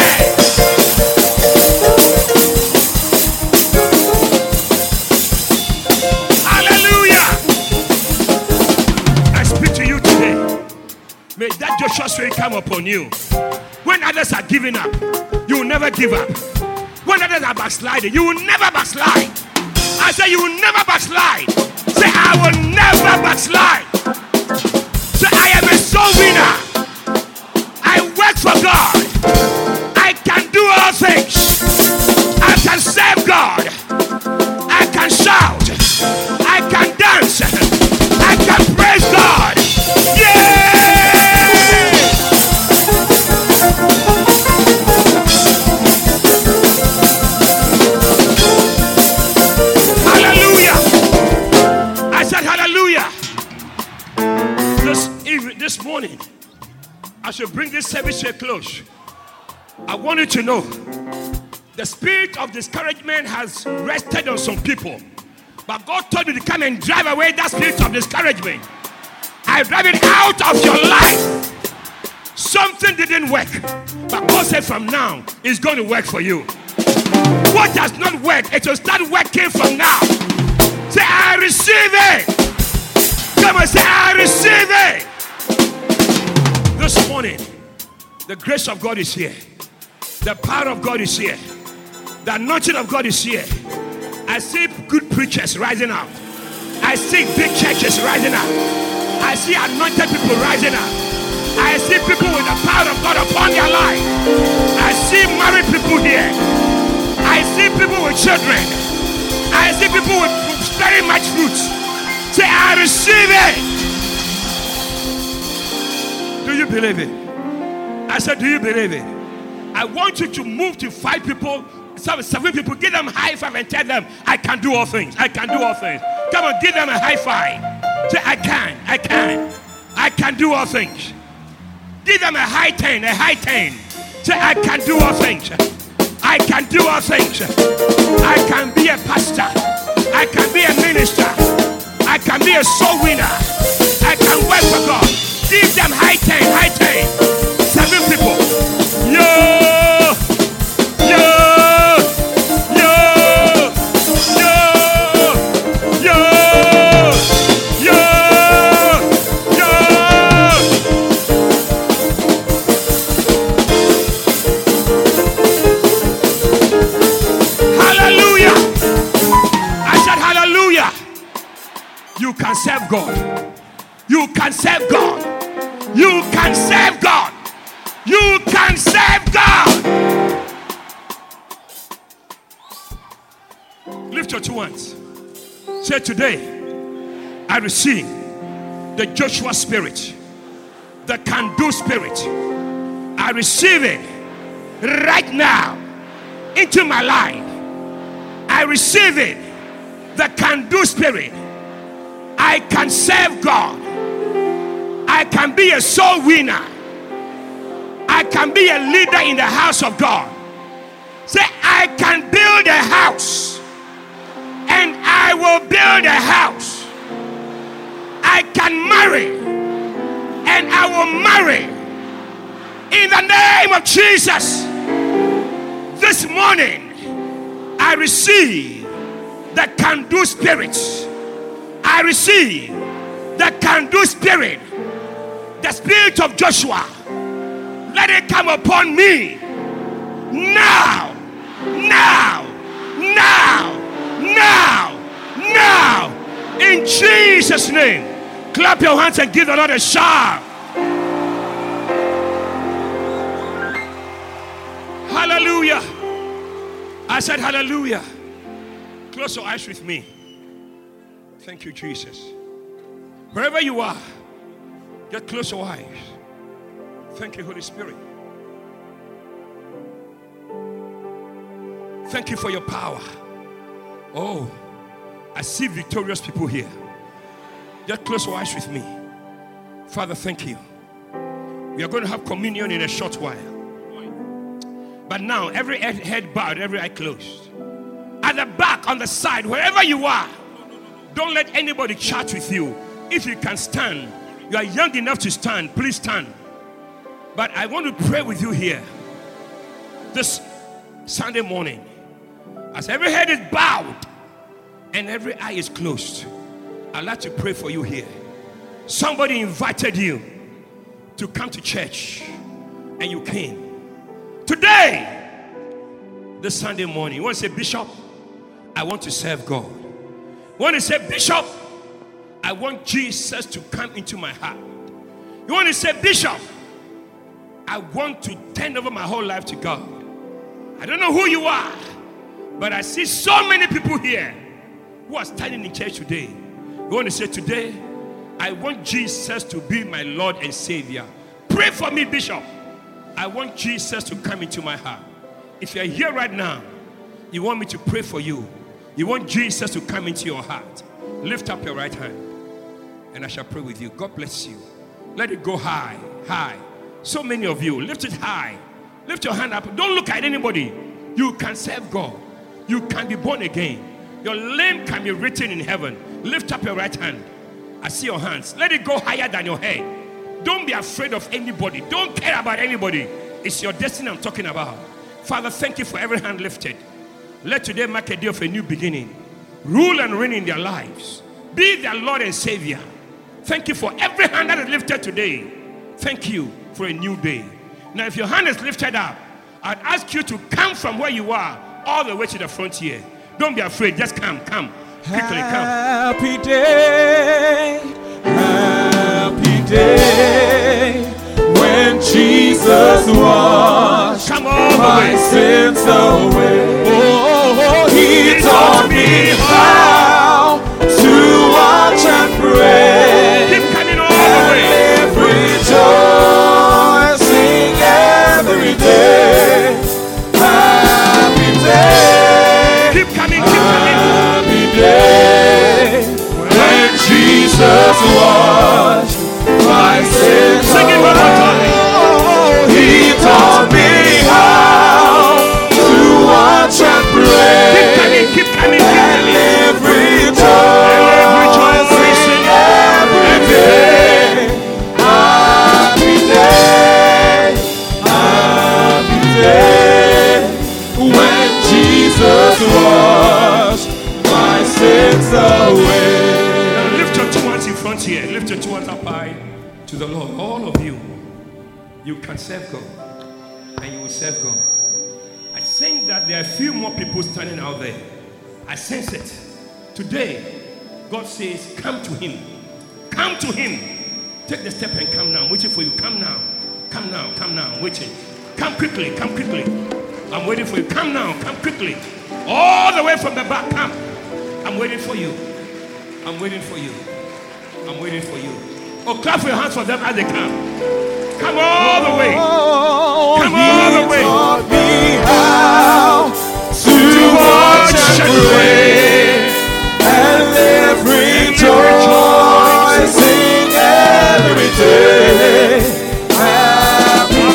May that Joshua spirit come upon you. When others are giving up, you will never give up. When others are backsliding, you will never backslide. I say you will never backslide. Say I will never backslide. Say I am a soul winner. I work for God. I can do all things. I can serve God. I can shout. I can dance. I can praise God. Yeah! This morning, I should bring this service to a close. I want you to know the spirit of discouragement has rested on some people, but God told me to come and drive away that spirit of discouragement. I drive it out of your life. Something didn't work, but God said from now it's going to work for you. What does not work, it will start working from now. Say I receive it. Come on, say I receive it. This morning, the grace of God is here. The power of God is here. The anointing of God is here. I see good preachers rising up. I see big churches rising up. I see anointed people rising up. I see people with the power of God upon their life. I see married people here. I see people with children. I see people with very much fruit. Say, I receive it. Do you believe it? I said, do you believe it? I want you to move to 5 people, 7 people. Give them a high five and tell them, I can do all things. I can do all things. Come on, give them a high five. Say, I can do all things. Give them a high 10, a high 10. Say, I can do all things. I can do all things. I can be a pastor. I can be a minister. I can be a soul winner. I can work for God. Give them high 10, high 10. 7 people. Yo! You can serve God. You can serve God. You can serve God. You can serve God. Lift your 2 hands. Say, today I receive the Joshua spirit, the can-do spirit. I receive it right now into my life. I receive it, the can-do spirit. I can serve God. I can be a soul winner. I can be a leader in the house of God. Say, I can build a house, and I will build a house. I can marry, and I will marry in the name of Jesus. This morning I receive the can-do spirit. I receive the can-do spirit, the spirit of Joshua. Let it come upon me now, now, now, now, now, in Jesus' name. Clap your hands and give the Lord a shout. Hallelujah. I said hallelujah. Close your eyes with me. Thank you, Jesus. Wherever you are, just close your eyes. Thank you, Holy Spirit. Thank you for your power. Oh, I see victorious people here. Just close your eyes with me. Father, thank you. We are going to have communion in a short while. But now, every head bowed, every eye closed. At the back, on the side, wherever you are, don't let anybody chat with you. If you can stand, you are young enough to stand, please stand. But I want to pray with you here this Sunday morning. As every head is bowed and every eye is closed, I'd like to pray for you here. Somebody invited you to come to church and you came. Today, this Sunday morning, you want to say, Bishop, I want to serve God. You want to say, Bishop, I want Jesus to come into my heart. You want to say, Bishop, I want to turn over my whole life to God. I don't know who you are, but I see so many people here who are standing in church today. You want to say, today, I want Jesus to be my Lord and Savior. Pray for me, Bishop. I want Jesus to come into my heart. If you're here right now, you want me to pray for you. You want Jesus to come into your heart. Lift up your right hand and I shall pray with you. God bless you. Let it go high, high. So many of you, lift it high. Lift your hand up. Don't look at anybody. You can serve God. You can be born again. Your name can be written in heaven. Lift up your right hand. I see your hands. Let it go higher than your head. Don't be afraid of anybody. Don't care about anybody. It's your destiny I'm talking about. Father, thank you for every hand lifted. Let today mark a day of a new beginning. Rule and reign in their lives. Be their Lord and Savior. Thank you for every hand that is lifted today. Thank you for a new day. Now, if your hand is lifted up, I'd ask you to come from where you are all the way to the frontier. Don't be afraid. Just come. Quickly, come. Happy day, when Jesus washed Come all the my way. sins away. Oh, he taught me how to watch and pray. Keep coming all the way. Live rejoicing every day. Happy day. Keep coming. Happy day when Jesus washed my sins Sing it one more time. away. He taught me how to watch and pray. Keep coming. And live rejoicing every day. Happy day when Jesus washed my sins away. Now lift your two hands in front here. Lift your two hands up high to the Lord. All of you, you can serve God, and you will serve God. I sense that there are a few more people standing out there. I sense it. Today, God says, come to Him. Come to Him. Take the step and come now. I'm waiting for you. Come now. Come now. I'm waiting. Come quickly. I'm waiting for you. Come now. Come quickly. All the way from the back. Come. I'm waiting for you. I'm waiting for you. Oh, clap your hands for them as they come. Come all the way. Come all the way. Taught me how to watch and pray and live rejoicing every day. Happy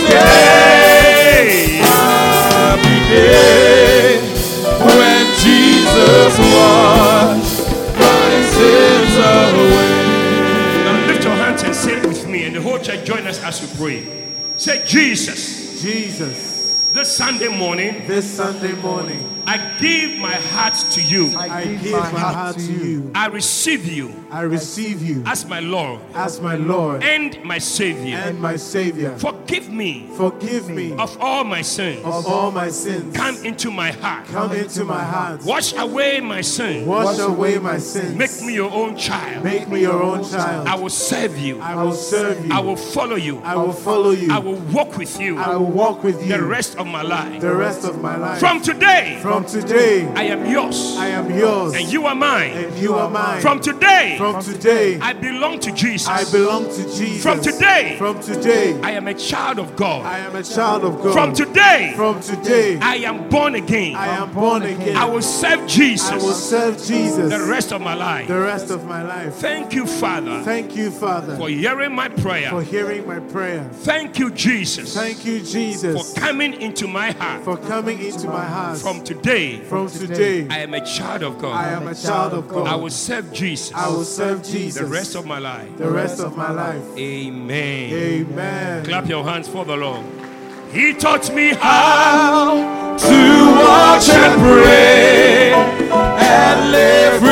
day when Jesus washed my sins away. Now lift your hands and say it with me, and the whole church join us as we pray. Say, Jesus, this Sunday morning, I give my heart to you. I give my heart to you. I receive you I receive you as my Lord as my Lord and my Savior. and my Savior. Forgive me Forgive me of all my sins. of all my sins. Come into my heart. Come into my heart. Wash away my sins. Wash away my sins. Make me your own child. Make me your own child. I will serve you. I will serve you. I will follow you. I will follow you. I will walk with you I will walk with you the rest of my life. the rest of my life. From today, From today, I am yours I am yours and you are mine. and you are mine. From today, From today, I belong to Jesus. I belong to Jesus. From today, I am a child of God. I am a child of God. From today, From today, I am born again. I am born again. I will serve I will Jesus serve Jesus the rest of my life. the rest of my life. Thank you, Father, Thank you, Father, for hearing my for prayer. hearing my prayer. Thank you, Jesus, Thank you, Jesus, for coming into my heart. for coming into my heart. From today, From today, I am a child of I God. am a child of God. I will serve Jesus I will serve Jesus the rest of my life. the rest of my life. Amen. Amen. Clap your hands for the Lord. He taught me how. To watch and pray and live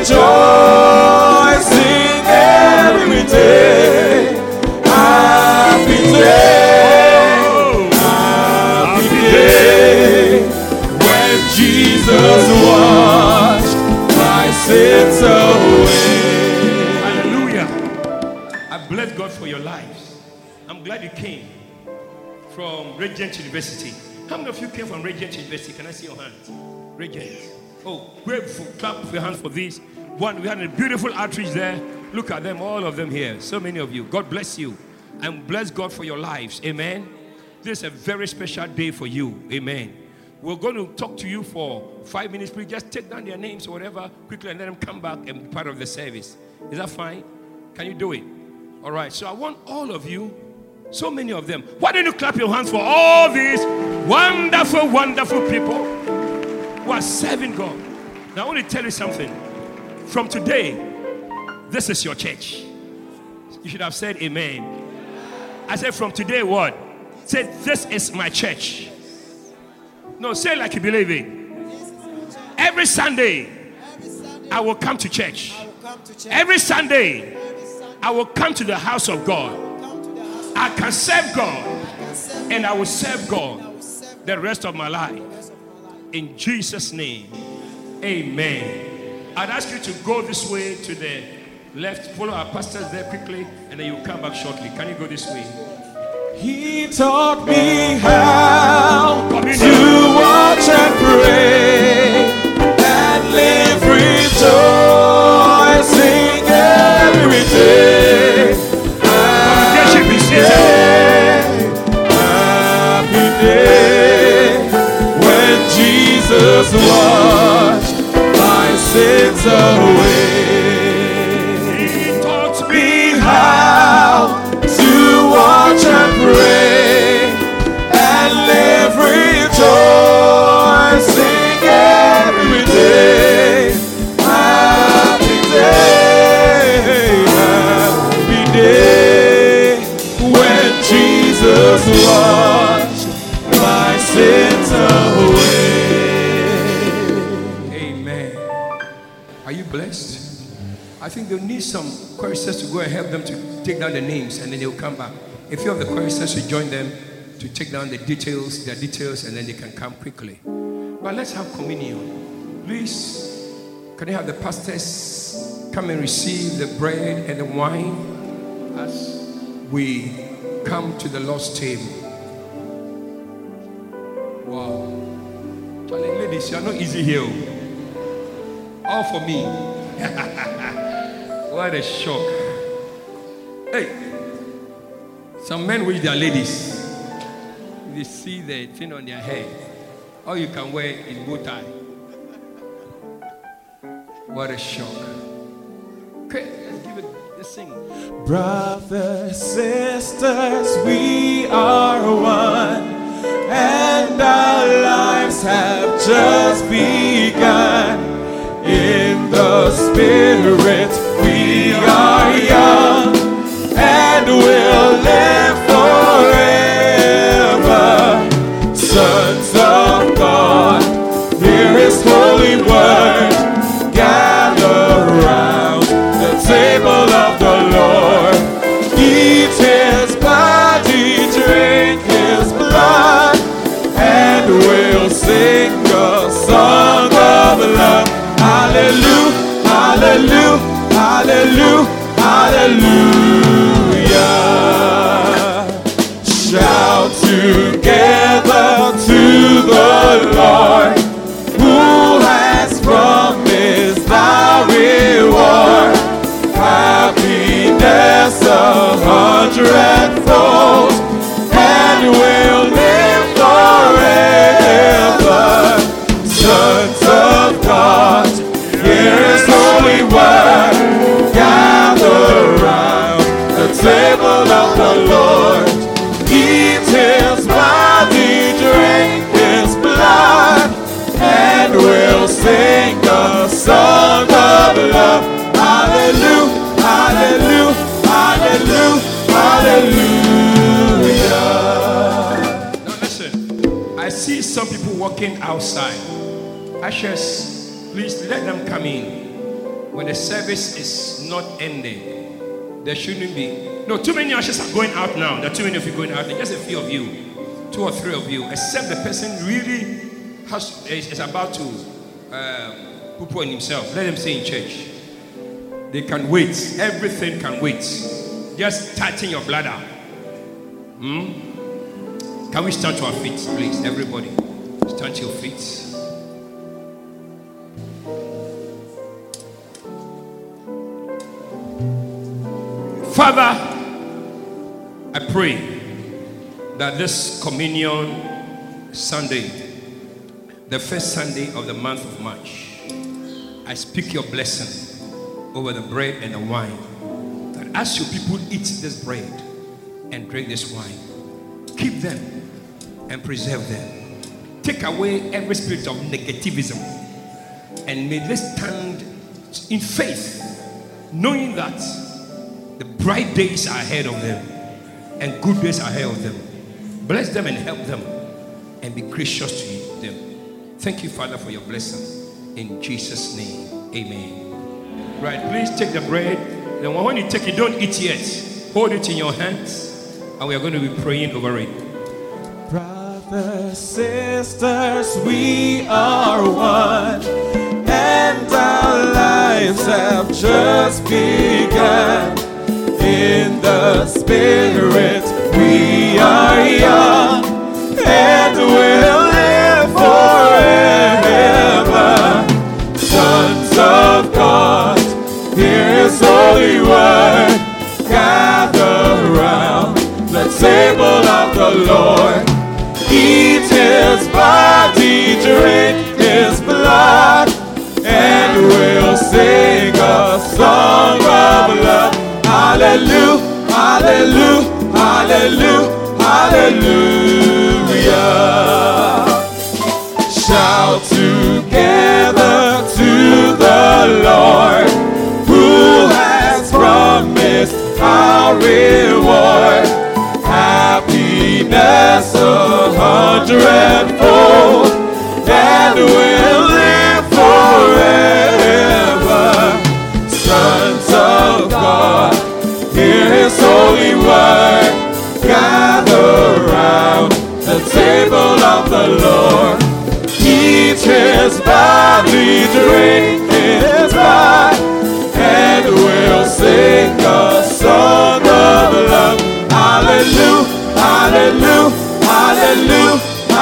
rejoicing every day. Happy day when Jesus washed my sins away. Hallelujah. I bless God for your lives. I'm glad you came from Regent University. How many of you came from Regent University? Can I see your hands? Regent. Oh, grateful. Clap your hands for this. One, we had a beautiful outreach there. Look at them, all of them here. So many of you. God bless you. And bless God for your lives. Amen. This is a very special day for you. Amen. We're going to talk to you for 5 minutes. Please just take down their names or whatever quickly and let them come back and be part of the service. Is that fine? Can you do it? All right. So I want all of you, so many of them. Why don't you clap your hands for all these wonderful, wonderful people who are serving God? Now I want to tell you something. From today, this is your church. You should have said amen. I said from today what? Say this is my church. No, say it like you believe it. Every Sunday, I will come to church. Every Sunday, I will come to the house of God. I can serve God, and I will serve God the rest of my life. In Jesus' name, amen. I'd ask you to go this way to the left, follow our pastors there quickly, and then you'll come back shortly. Can you go this way? He taught me how to watch and pray and live rejoicing every day. Happy day when Jesus washed my sins away. He taught me how to watch and pray and live rejoicing every day. Happy day when Jesus washed my sins away. Amen. Are you blessed? I think they'll need some choristers to go and help them to take down the names, and then they'll come back. A few of the choristers should join them to take down their details, and then they can come quickly. But let's have communion. Please, can I have the pastors come and receive the bread and the wine as we come to the Lord's table? Wow. Charlie, ladies, you are not easy here. All for me. What a shock. Hey, some men with their ladies, they see the thing on their head. All you can wear is bow tie. What a shock. Okay, let's give it, let's sing. Brothers, sisters, we are one, and our lives have just begun. In the Spirit, we are young, and we'll live forever. Sons of God, hear His holy word. Gather round the table of the Lord. Eat His body, drink His blood, and we'll sing a song of love. Hallelujah, hallelujah, hallelujah, hallelujah. Shout together to the Lord, who has promised our reward. Happiness 100-fold, and we'll live forever. Sons of God, hear His holy word. Gather round the table of the Lord. Eat His body, drink His blood, and we'll sing a song of love. Hallelujah, hallelujah, hallelujah, hallelujah. Now listen, I see some people walking outside. Ushers, please let them come in. When the service is not ending, there shouldn't be. No, too many ushers are going out now. There are too many of you going out. There are just a few of you, 2 or 3 of you, except the person really is about to poo-poo on himself. Let them stay in church. They can wait. Everything can wait. Just tighten your bladder. Can we stand to our feet, please? Everybody, stand to your feet. Father, I pray that this communion Sunday, the first Sunday of the month of March, I speak your blessing over the bread and the wine. That as your people eat this bread and drink this wine, keep them and preserve them. Take away every spirit of negativism, and may they stand in faith, knowing that the bright days are ahead of them and good days are ahead of them. Bless them and help them and be gracious to them. Thank you, Father, for your blessing. In Jesus' name, amen. Right, please take the bread. Then when you take it, don't eat yet. Hold it in your hands, and we are going to be praying over it. Brothers, sisters, we are one, and our lives have just begun. In the Spirit, we are young, and we'll live forever. Sons of God, hear His holy word. Gather round the table of the Lord. Eat His body, drink His blood, and we'll sing a song of love. Hallelujah, hallelujah, hallelujah, hallelujah. Shout together to the Lord, who has promised our reward. Happiness 100-fold, and we'll live forever. Sons of God, hear His holy word. Gather round the table of the Lord. Eat His body, drink His blood, and we'll sing a song of love. Hallelujah, hallelujah, hallelujah,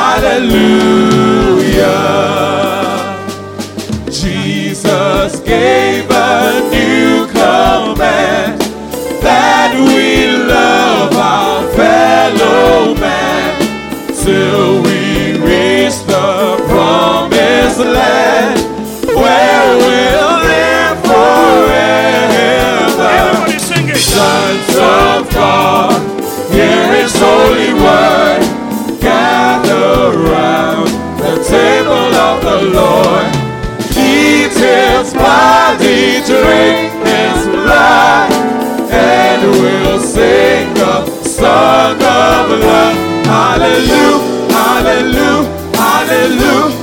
hallelujah. Jesus gave a new command, that we love our fellow man, till we reach the promised land, where we'll live forever. Everybody sing it. Sons of God, hear His holy word. Gather round the table of the Lord. Eat His body, drink His blood, and we'll sing a song of love. Hallelujah, hallelujah, hallelujah,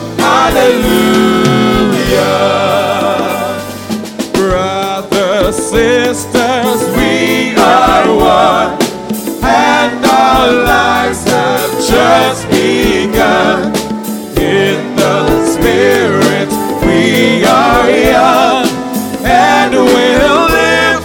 hallelujah. Brothers, sisters, we are one, and our lives have just begun. In the Spirit, we are young, and we'll live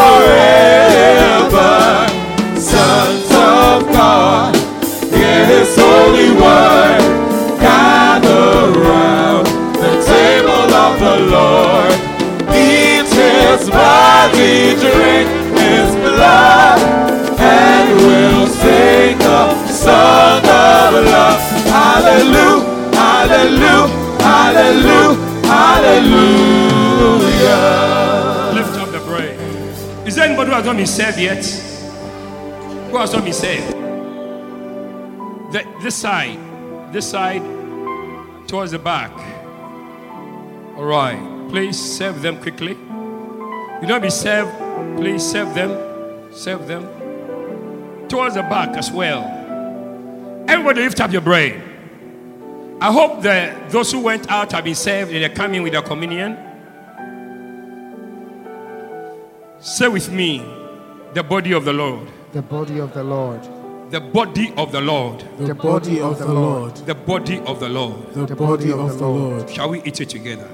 forever. Sons of God, hear His holy word. Gather round the table of the Lord. Eat His body, drink His blood, and we'll sing a song of love. Hallelujah, hallelujah, hallelujah, hallelujah. Lift up the prayer. Is there anybody who has not been saved yet? Who has not been saved? This side, towards the back. All right, please serve them quickly. You don't be served, please serve them towards the back as well. Everybody lift up your brain. I hope that those who went out have been saved and they're coming with their communion. Say with me, the body of the Lord. The body of the Lord. The body of the Lord. The body of the Lord. The body of the Lord. The body of the Lord. Shall we eat it together?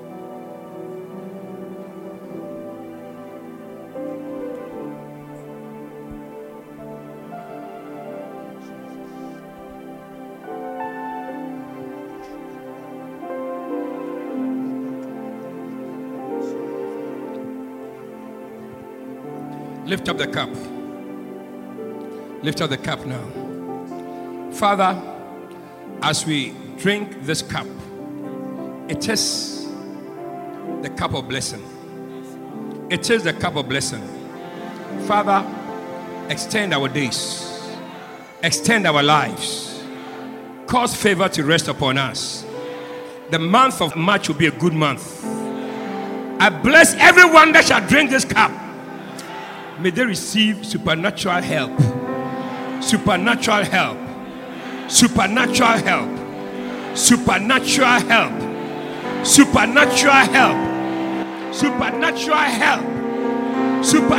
Lift up the cup. Lift up the cup now. Father, as we drink this cup, it is the cup of blessing. It is the cup of blessing. Father, extend our days. Extend our lives. Cause favor to rest upon us. The month of March will be a good month. I bless everyone that shall drink this cup. May they receive supernatural help. Supernatural help. Supernatural help. Supernatural help. Supernatural help. Supernatural help.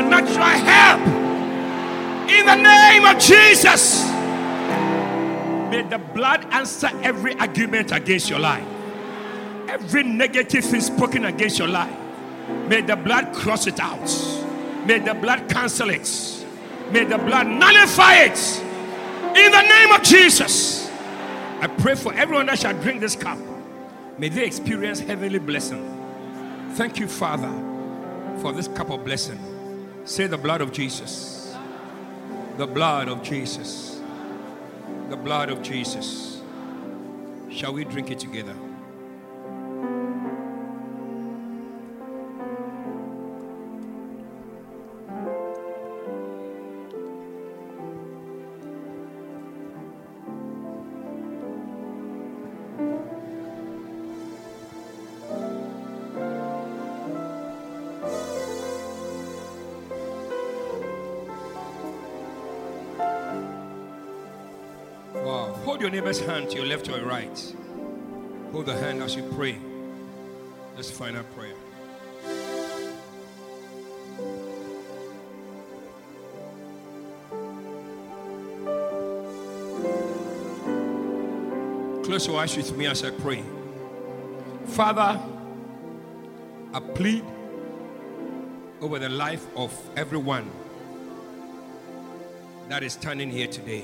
Supernatural help. In the name of Jesus. May the blood answer every argument against your life. Every negative thing spoken against your life. May the blood cross it out. May the blood cancel it. May the blood nullify it. In the name of Jesus. I pray for everyone that shall drink this cup. May they experience heavenly blessing. Thank you, Father, for this cup of blessing. Say the blood of Jesus. The blood of Jesus. The blood of Jesus. Shall we drink it together? Hold your neighbor's hand to your left or your right. Hold the hand as you pray this final prayer. Close your eyes with me as I pray. Father, I plead over the life of everyone that is standing here today.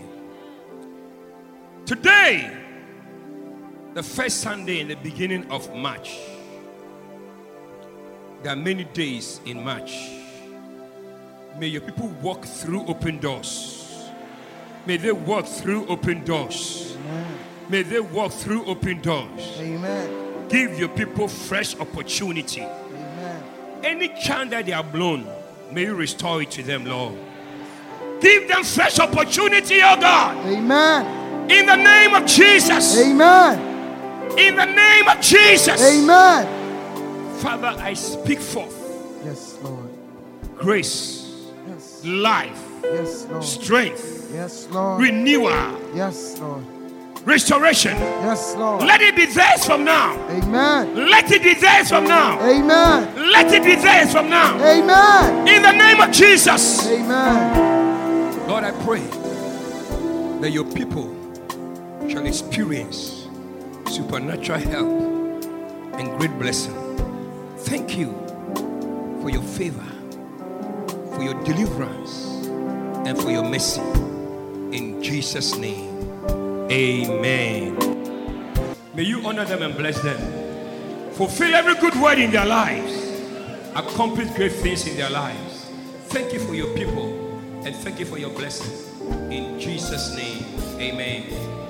Today, the first Sunday in the beginning of March. There are many days in March. May your people walk through open doors. May they walk through open doors. Amen. May they walk through open doors. Amen. Give your people fresh opportunity. Amen. Any chance that they are blown, may you restore it to them, Lord. Give them fresh opportunity, oh God. Amen. In the name of Jesus. Amen. In the name of Jesus. Amen. Father, I speak forth Yes, Lord. grace, Yes. life, Yes, Lord. strength, Yes, Lord. renewal, Yes, Lord. restoration. Yes, Lord. Let it be theirs from now. Amen. Let it be theirs from now. Amen. Let it be theirs from now. Amen. In the name of Jesus. Amen. Lord, I pray that your people shall experience supernatural help and great blessing. Thank you for your favor, for your deliverance, and for your mercy. In Jesus' name, amen. May you honor them and bless them. Fulfill every good word in their lives. Accomplish great things in their lives. Thank you for your people, and thank you for your blessing. In Jesus' name, amen.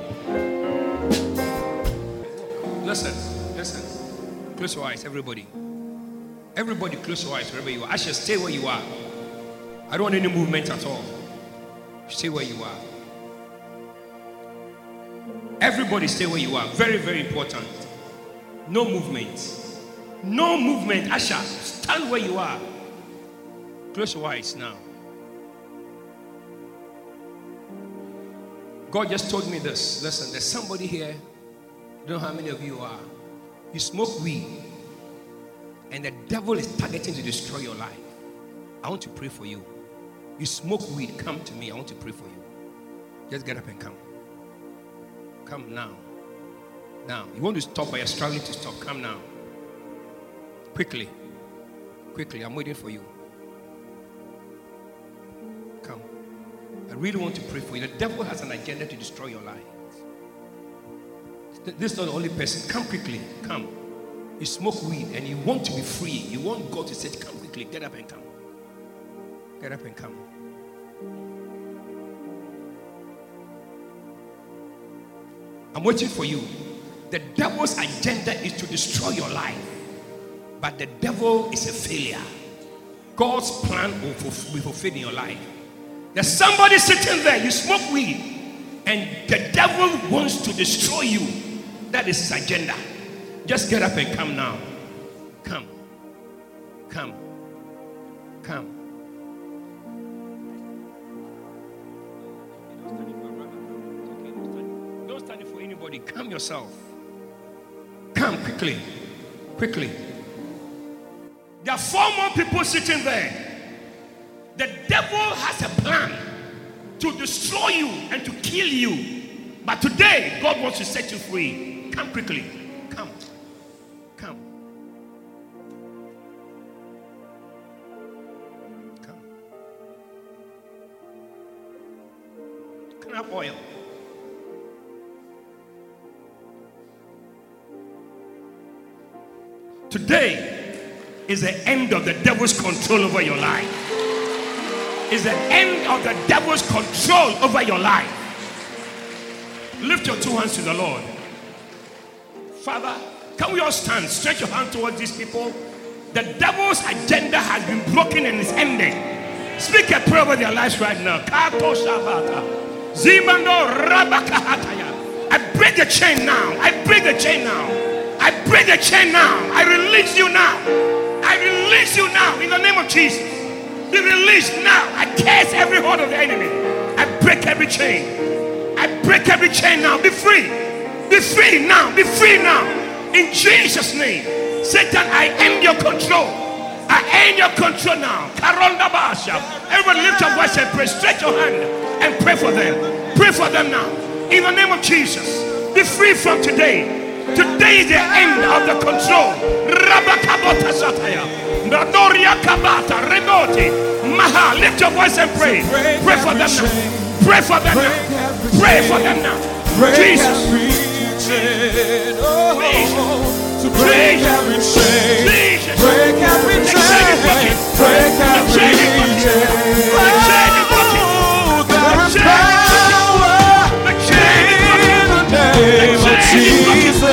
Listen. Close your eyes, everybody. Everybody close your eyes wherever you are. I shall stay where you are. I don't want any movement at all. Stay where you are. Everybody stay where you are. Very, very important. No movement. No movement. Asha, stand where you are. Close your eyes now. God just told me this. Listen, there's somebody here. I don't know how many of you are. You smoke weed, and the devil is targeting to destroy your life. I want to pray for you. You smoke weed, come to me. I want to pray for you. Just get up and come. Come now. Now. You want to stop, but you're struggling to stop. Come now. Quickly. Quickly. I'm waiting for you. Come. I really want to pray for you. The devil has an agenda to destroy your life. This is not the only person. Come quickly. Come. You smoke weed and you want to be free. You want God to say, come quickly. Get up and come. Get up and come. I'm waiting for you. The devil's agenda is to destroy your life. But the devil is a failure. God's plan will be fulfilled in your life. There's somebody sitting there. You smoke weed and the devil wants to destroy you. That is his agenda. Just get up and come now. Come. Come. Come. Don't stand for anybody. Come yourself. Come quickly. Quickly. There are 4 more people sitting there. The devil has a plan to destroy you and to kill you. But today, God wants to set you free. Come quickly. Come. Come. Come. Can I have oil? Today is the end of the devil's control over your life. Is the end of the devil's control over your life. Lift your two hands to the Lord. Father, can we all stand? Stretch your hand towards these people. The devil's agenda has been broken and is ending. Speak a prayer over their lives right now. Kato Shabata. Zimando Rabakahataya. I break the chain now. I break the chain now. I break the chain now. I release you now. I release you now in the name of Jesus. Be released now. I curse every hold of the enemy. I break every chain. I break every chain now. Be free. Be free now. Be free now. In Jesus' name. Satan, I end your control. I end your control now. Karonda Basha. Everybody lift your voice and pray. Stretch your hand and pray for them. Pray for them now. In the name of Jesus. Be free from today. Today is the end of the control. Rabakabota Sataya. Nadoria Kabata. Renoti. Maha. Lift your voice and pray. Pray for them now. Pray for them now. Pray for them now. Jesus. To break every chain, break every chain, break every chain. There is power in the name of Jesus.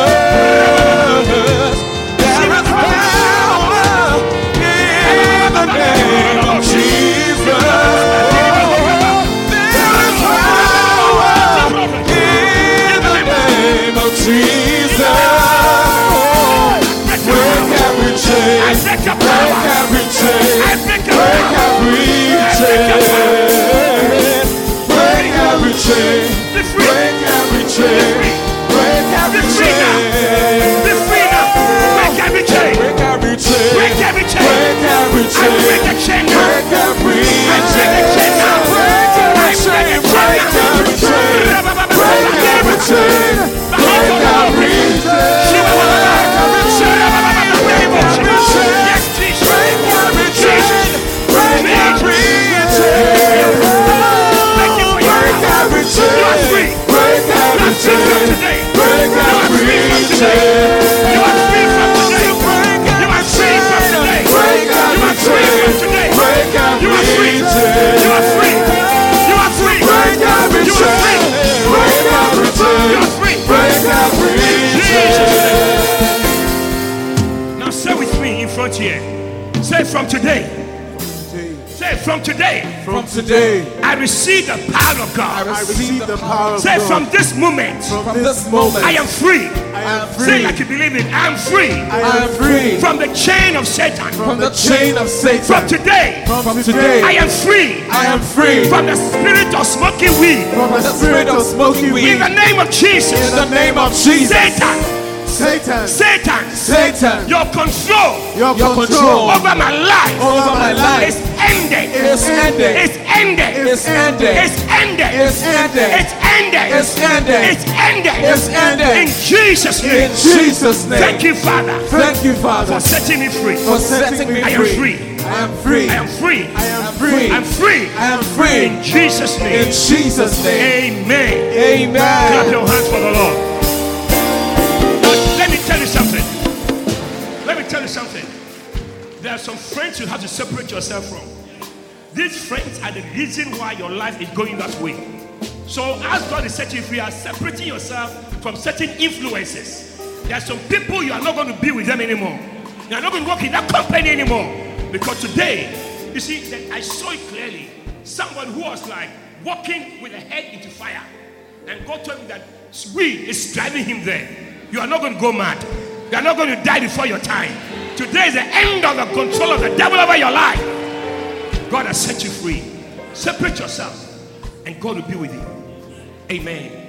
There is power in the name of Jesus. There is power in the name of Jesus. I break your power. Break every chain. I break your power. Break every chain. Break every chain. Break every chain. Be free now. Break every chain. Break every chain. Break every chain. Break every chain. I break the chain now. Break every chain. I break the chain now. Break every chain. Break every chain. Break every chain. Break every chain. Yes, Jesus. Break every chain. Break every chain. Thank you for your every chain. You are free. Break every chain. Break every chain. You are free from today. You are free from today. Break every chain. Break every chain. You are free. You are free. Break every chain. Break every chain. You are free. Break every chain. Now say with me in front here. Say from today. Say from today. From today, I receive the power of God. I receive the power of Say God. from this moment. From this moment, I am free. I am Say free. like you believe it. I am free. I am free From the chain of Satan. from the chain of Satan. From today. From today, I am free. I am free From the spirit of smoking weed. from the spirit of smoking In weed. the name of Jesus. In the name of Jesus, Satan. Satan, Satan. Satan, Your control your control over my life over my life is ended. is ended. It's ended. It's ended. It's ended. It's ended. It's ended. It's ended. It's ended. It's ended. In Jesus' name. In Jesus' name. Thank you, Father, Thank you, Father, for setting me free. for setting me I am free. free. I am free. I am free. I am free. I'm free. I am free. In Jesus' In name. Jesus' name. Amen. Clap Amen. your hands for the Lord. Now, let me tell you something. Let me tell you something. There are some friends you have to separate yourself from. These friends are the reason why your life is going that way. So as God is setting you free, you are separating yourself from certain influences. There are some people you are not going to be with them anymore. You are not going to work in that company anymore. Because today, you see, that I saw it clearly. Someone who was like walking with a head into fire. And God told me that weed is driving him there. You are not going to go mad. You are not going to die before your time. Today is the end of the control of the devil over your life. God has set you free. Separate yourself and God will be with you. Amen.